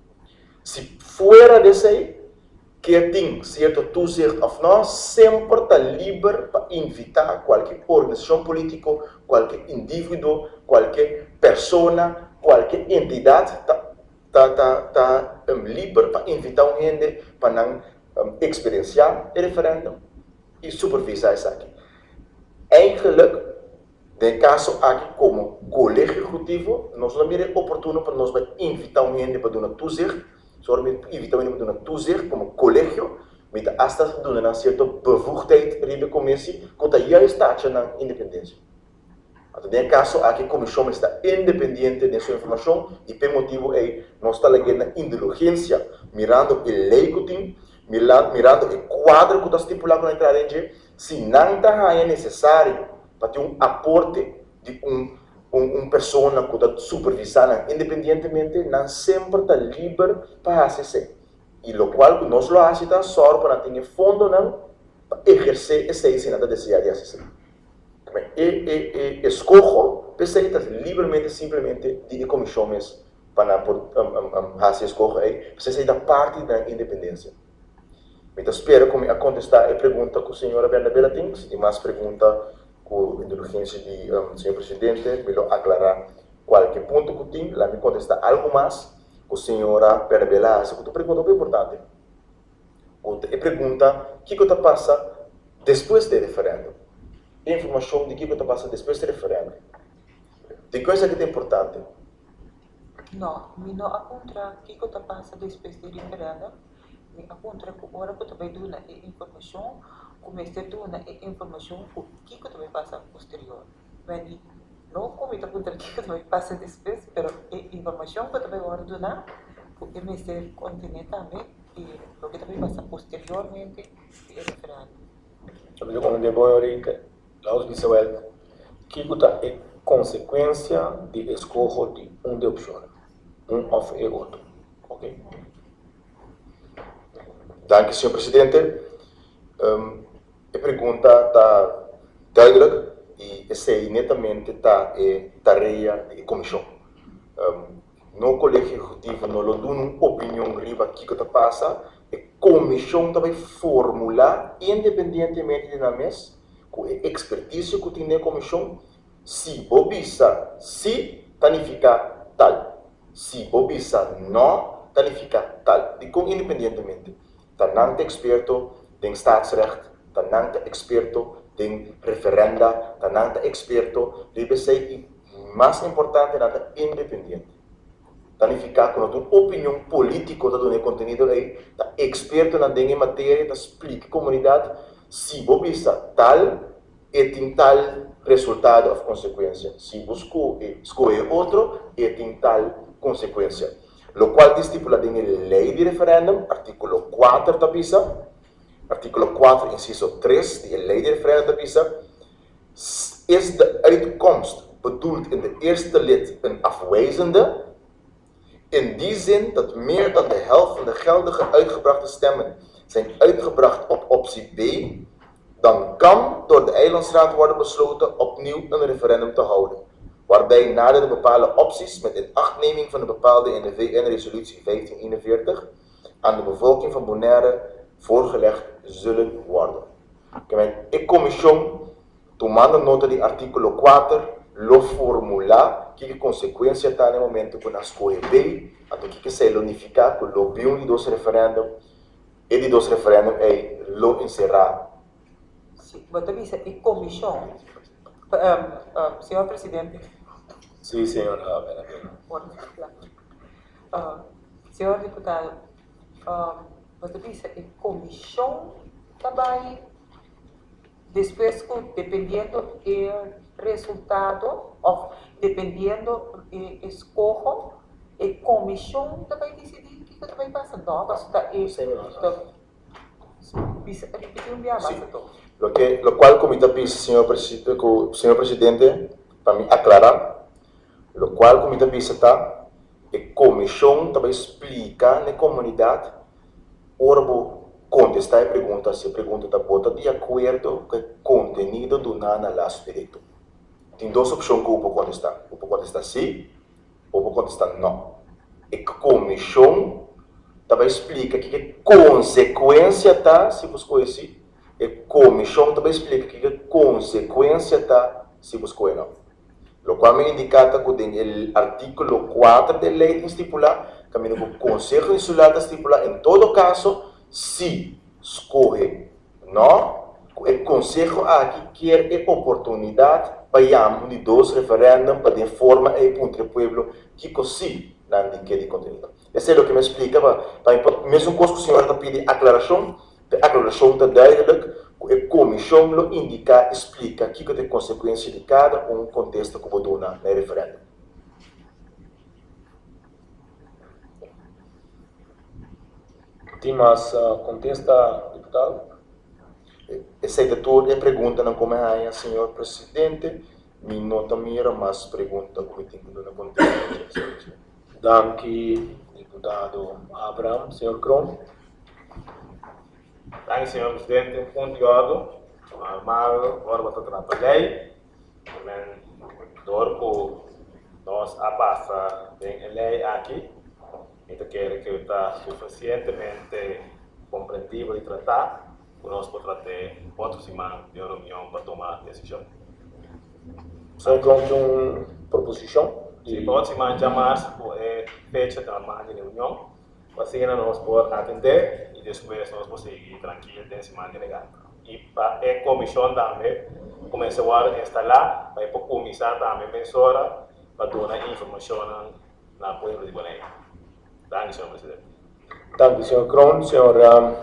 Se fora desse aí, que tem certo toezicht of não, sempre está livre para invitar qualquer organização política, qualquer indivíduo, qualquer pessoa, qualquer entidade, está tá, tá, tá, um, livre para invitar um gente para não um, experienciar o referendum e supervisar isso aqui. Eigenlijk, no caso aqui como colégio executivo, nós não é oportuno para nós invitar um gente para dar uma toezicht. Zorg met eventueel doen een toezicht como collegio, met de astas doen een certa bevoegdheid in de commissie, conta juist taxa na independência. Então, nesse caso, aqui a comissão está independente de sua informação e por motivo é nós está ligando na indulgência, mirando o lei que tem, mirando o quadro que está estipulado na entrada de, se não é necessário para ter um aporte de um uma pessoa que está supervisando independentemente, não sempre está livre para fazer. E o qual nós lo fazemos só para ter fundo para exercer essa ensinada de ser de fazer. E, e, e escolho, precisa livremente, simplesmente, de comissões para fazer escolha aí, precisa da parte da independência. Então, espero que a contestar a pergunta que a senhora Bernabela tem, se tem mais perguntas, com a indulgência de um, senhor presidente, me lo aclarar qualquer ponto que tem, lá me contestar algo mais, que a senhora Bernabela, essa pergunta é importante. Outra pergunta, o que está passando depois do referendo? Informação de o que está passando depois do referendo. Tem coisa que é importante. Não, me não aponta o que está passando depois do referendo, me aponta que agora que também dá informação, comece a dar informação o que também passa posterior. Mas não como está apontando o que também passa depois, mas a informação que também agora dá, porque me ser continente também e o que também passa posteriormente é referendo. Eu quando devo ahorita, lá os bisawel, que é consequência de escolha de um de opção, um of e outro, ok? Dank senhor presidente. Um, a pergunta está duidelijk e essa netamente está a tarefa da comissão. Um, no colégio executivo não lo dá uma opinião riba que está passa, a comissão também formula independentemente da mesa, com a expertise que tem na comissão, se bobisa se tanifica tal, se bobisa não tanifica tal, de com independentemente. Tanang experto tem staatsrecht, tanang experto tem referenda, tanang experto deve ser mais importante nada independente. Tanificar com uma opinião política da do conteúdo aí, tá experto na dengue matéria, tá explica comunidade se bobisa tal e tem tal resultado ou consequência, se buscou e escolhe outro e tem tal consequência. Lo qual estipula em lei de referendum, artículo quatro da PISA, artículo quatro, inciso três, de lei de referendum da PISA, is de uitkomst bedoeld in de eerste lid een afwijzende, in die zin dat meer dan de helft van de geldige uitgebrachte stemmen zijn uitgebracht op optie B, dan kan door de Eilandsraad worden besloten opnieuw een referendum te houden, waarbij nadat de bepaalde opties met inachtneming van de bepaalde in de V N-resolutie vijftien eenenveertig aan de bevolking van Bonaire voorgelegd zullen worden. Ik commission tomando nota de artículo quatro lo formula que consequência está no momento com a escolha B, até que se unificar com o B um e dois referendum e de dos referendum é lo encerrar. Sim, mas também é comissão. Um, um, senhor Presidente. Sim, senhora Benabela. Uh, senhor Deputado, uh, mas também é comissão também, depois, dependendo do resultado, ou dependendo do escojo, a comissão também decidir o que vai passar. Não, mas está aí. Repetir um dia mais. Lo, que, lo cual, como está dizendo, senhor presidente, senhor presidente, para me aclarar, lo cual, como está dizendo, tá, a comissão também explica na comunidade, ora, contestar a pergunta, se a pergunta está bota de acordo com o conteúdo do nana laço direito. Tem duas opções que eu vou contestar. Eu vou contestar sim, ou vou contestar não. E a comissão também explica que a consequência está, se você conhece, a comissão também explica que a consequência está, se você conhece não. Lo qual me indica que tem o artículo quatro da lei estipular, que o Conselho Insular estipular, em todo caso, se escorre, não, o Conselho aqui quer a oportunidade para chamar de dois referendum para de forma a punir o povo que consiga não de conteúdo. Isso é o que me explica, para mesmo coisa que o senhor está pedindo aclaração, a aclaração está duidelijk, a comissão lo indica, explica que é a consequência de cada um contexto que vou dar no referendum. Tem mais uh, contesta, deputado? Essa é toda a pergunta, não como é, senhor presidente. Me nota mira mais pergunta como tem que dar contexto. Danke, deputado Abraham. Senhor Kron. Danke, senhor presidente. Conteúdo, normal, agora vou tratar a lei. Também, dor que nós abaixa bem a lei aqui. Então, quero que está suficientemente compreensível e tratar, nós podemos ter outra semana de reunião para tomar decisão. Senhor Kron tem uma proposição? Sim, outra semana de março é fecha normal de reunião, assim nós podemos atender e depois nós podemos seguir tranquilo de semana de legal. E para a comissão também começar a instalar, para começar também a mensura para dar informação na povo de Bonaire. Danke, senhor presidente. Danke, senhor Kron. Senhor um,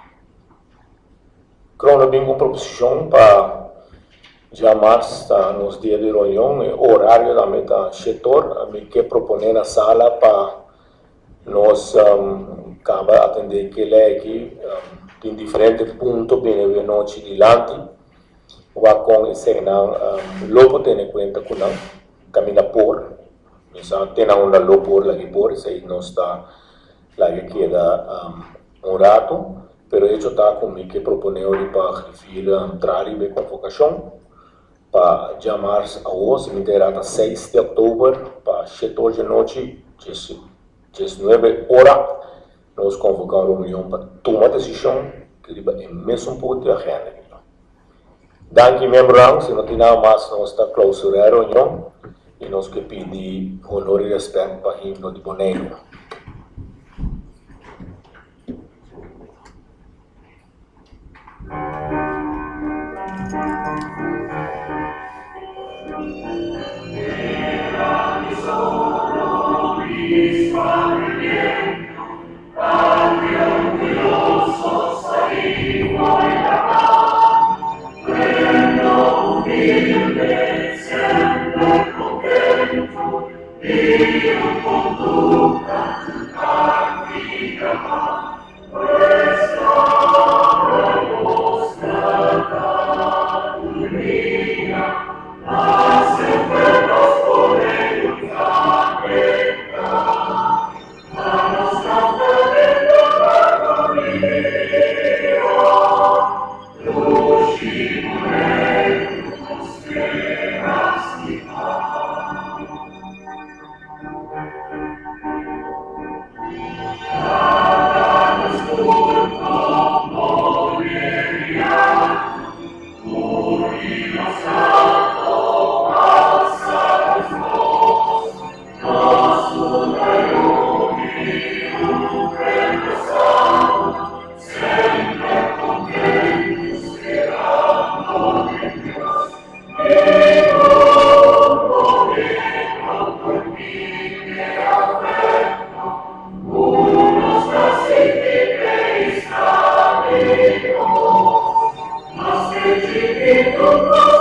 Kron tem uma proposição para chamar nos dias de reunião, o horário da meta setor, a mim que proponer na sala para nós um, acabar atender que ele aqui um, tem diferentes pontos bem de noite de lante, vai com esse não, um, logo ter em conta que não caminha por Então, tem uma lopor lá que por, isso aí não está lá que queda um, um rato, pero hecho está comigo que proponeu para referir a entrar em convocação para chamar a hoje, me terá seis de outubro, para setor de noite, dezenove horas, nós convocamos a reunião para tomar decisão que é mesmo ponto de agenda. Danke, membro, se não tem nada mais, nós está clausurar a reunião. E nós que pedir honor e respeito para o himno de Bonaire. Io conduca Senhor.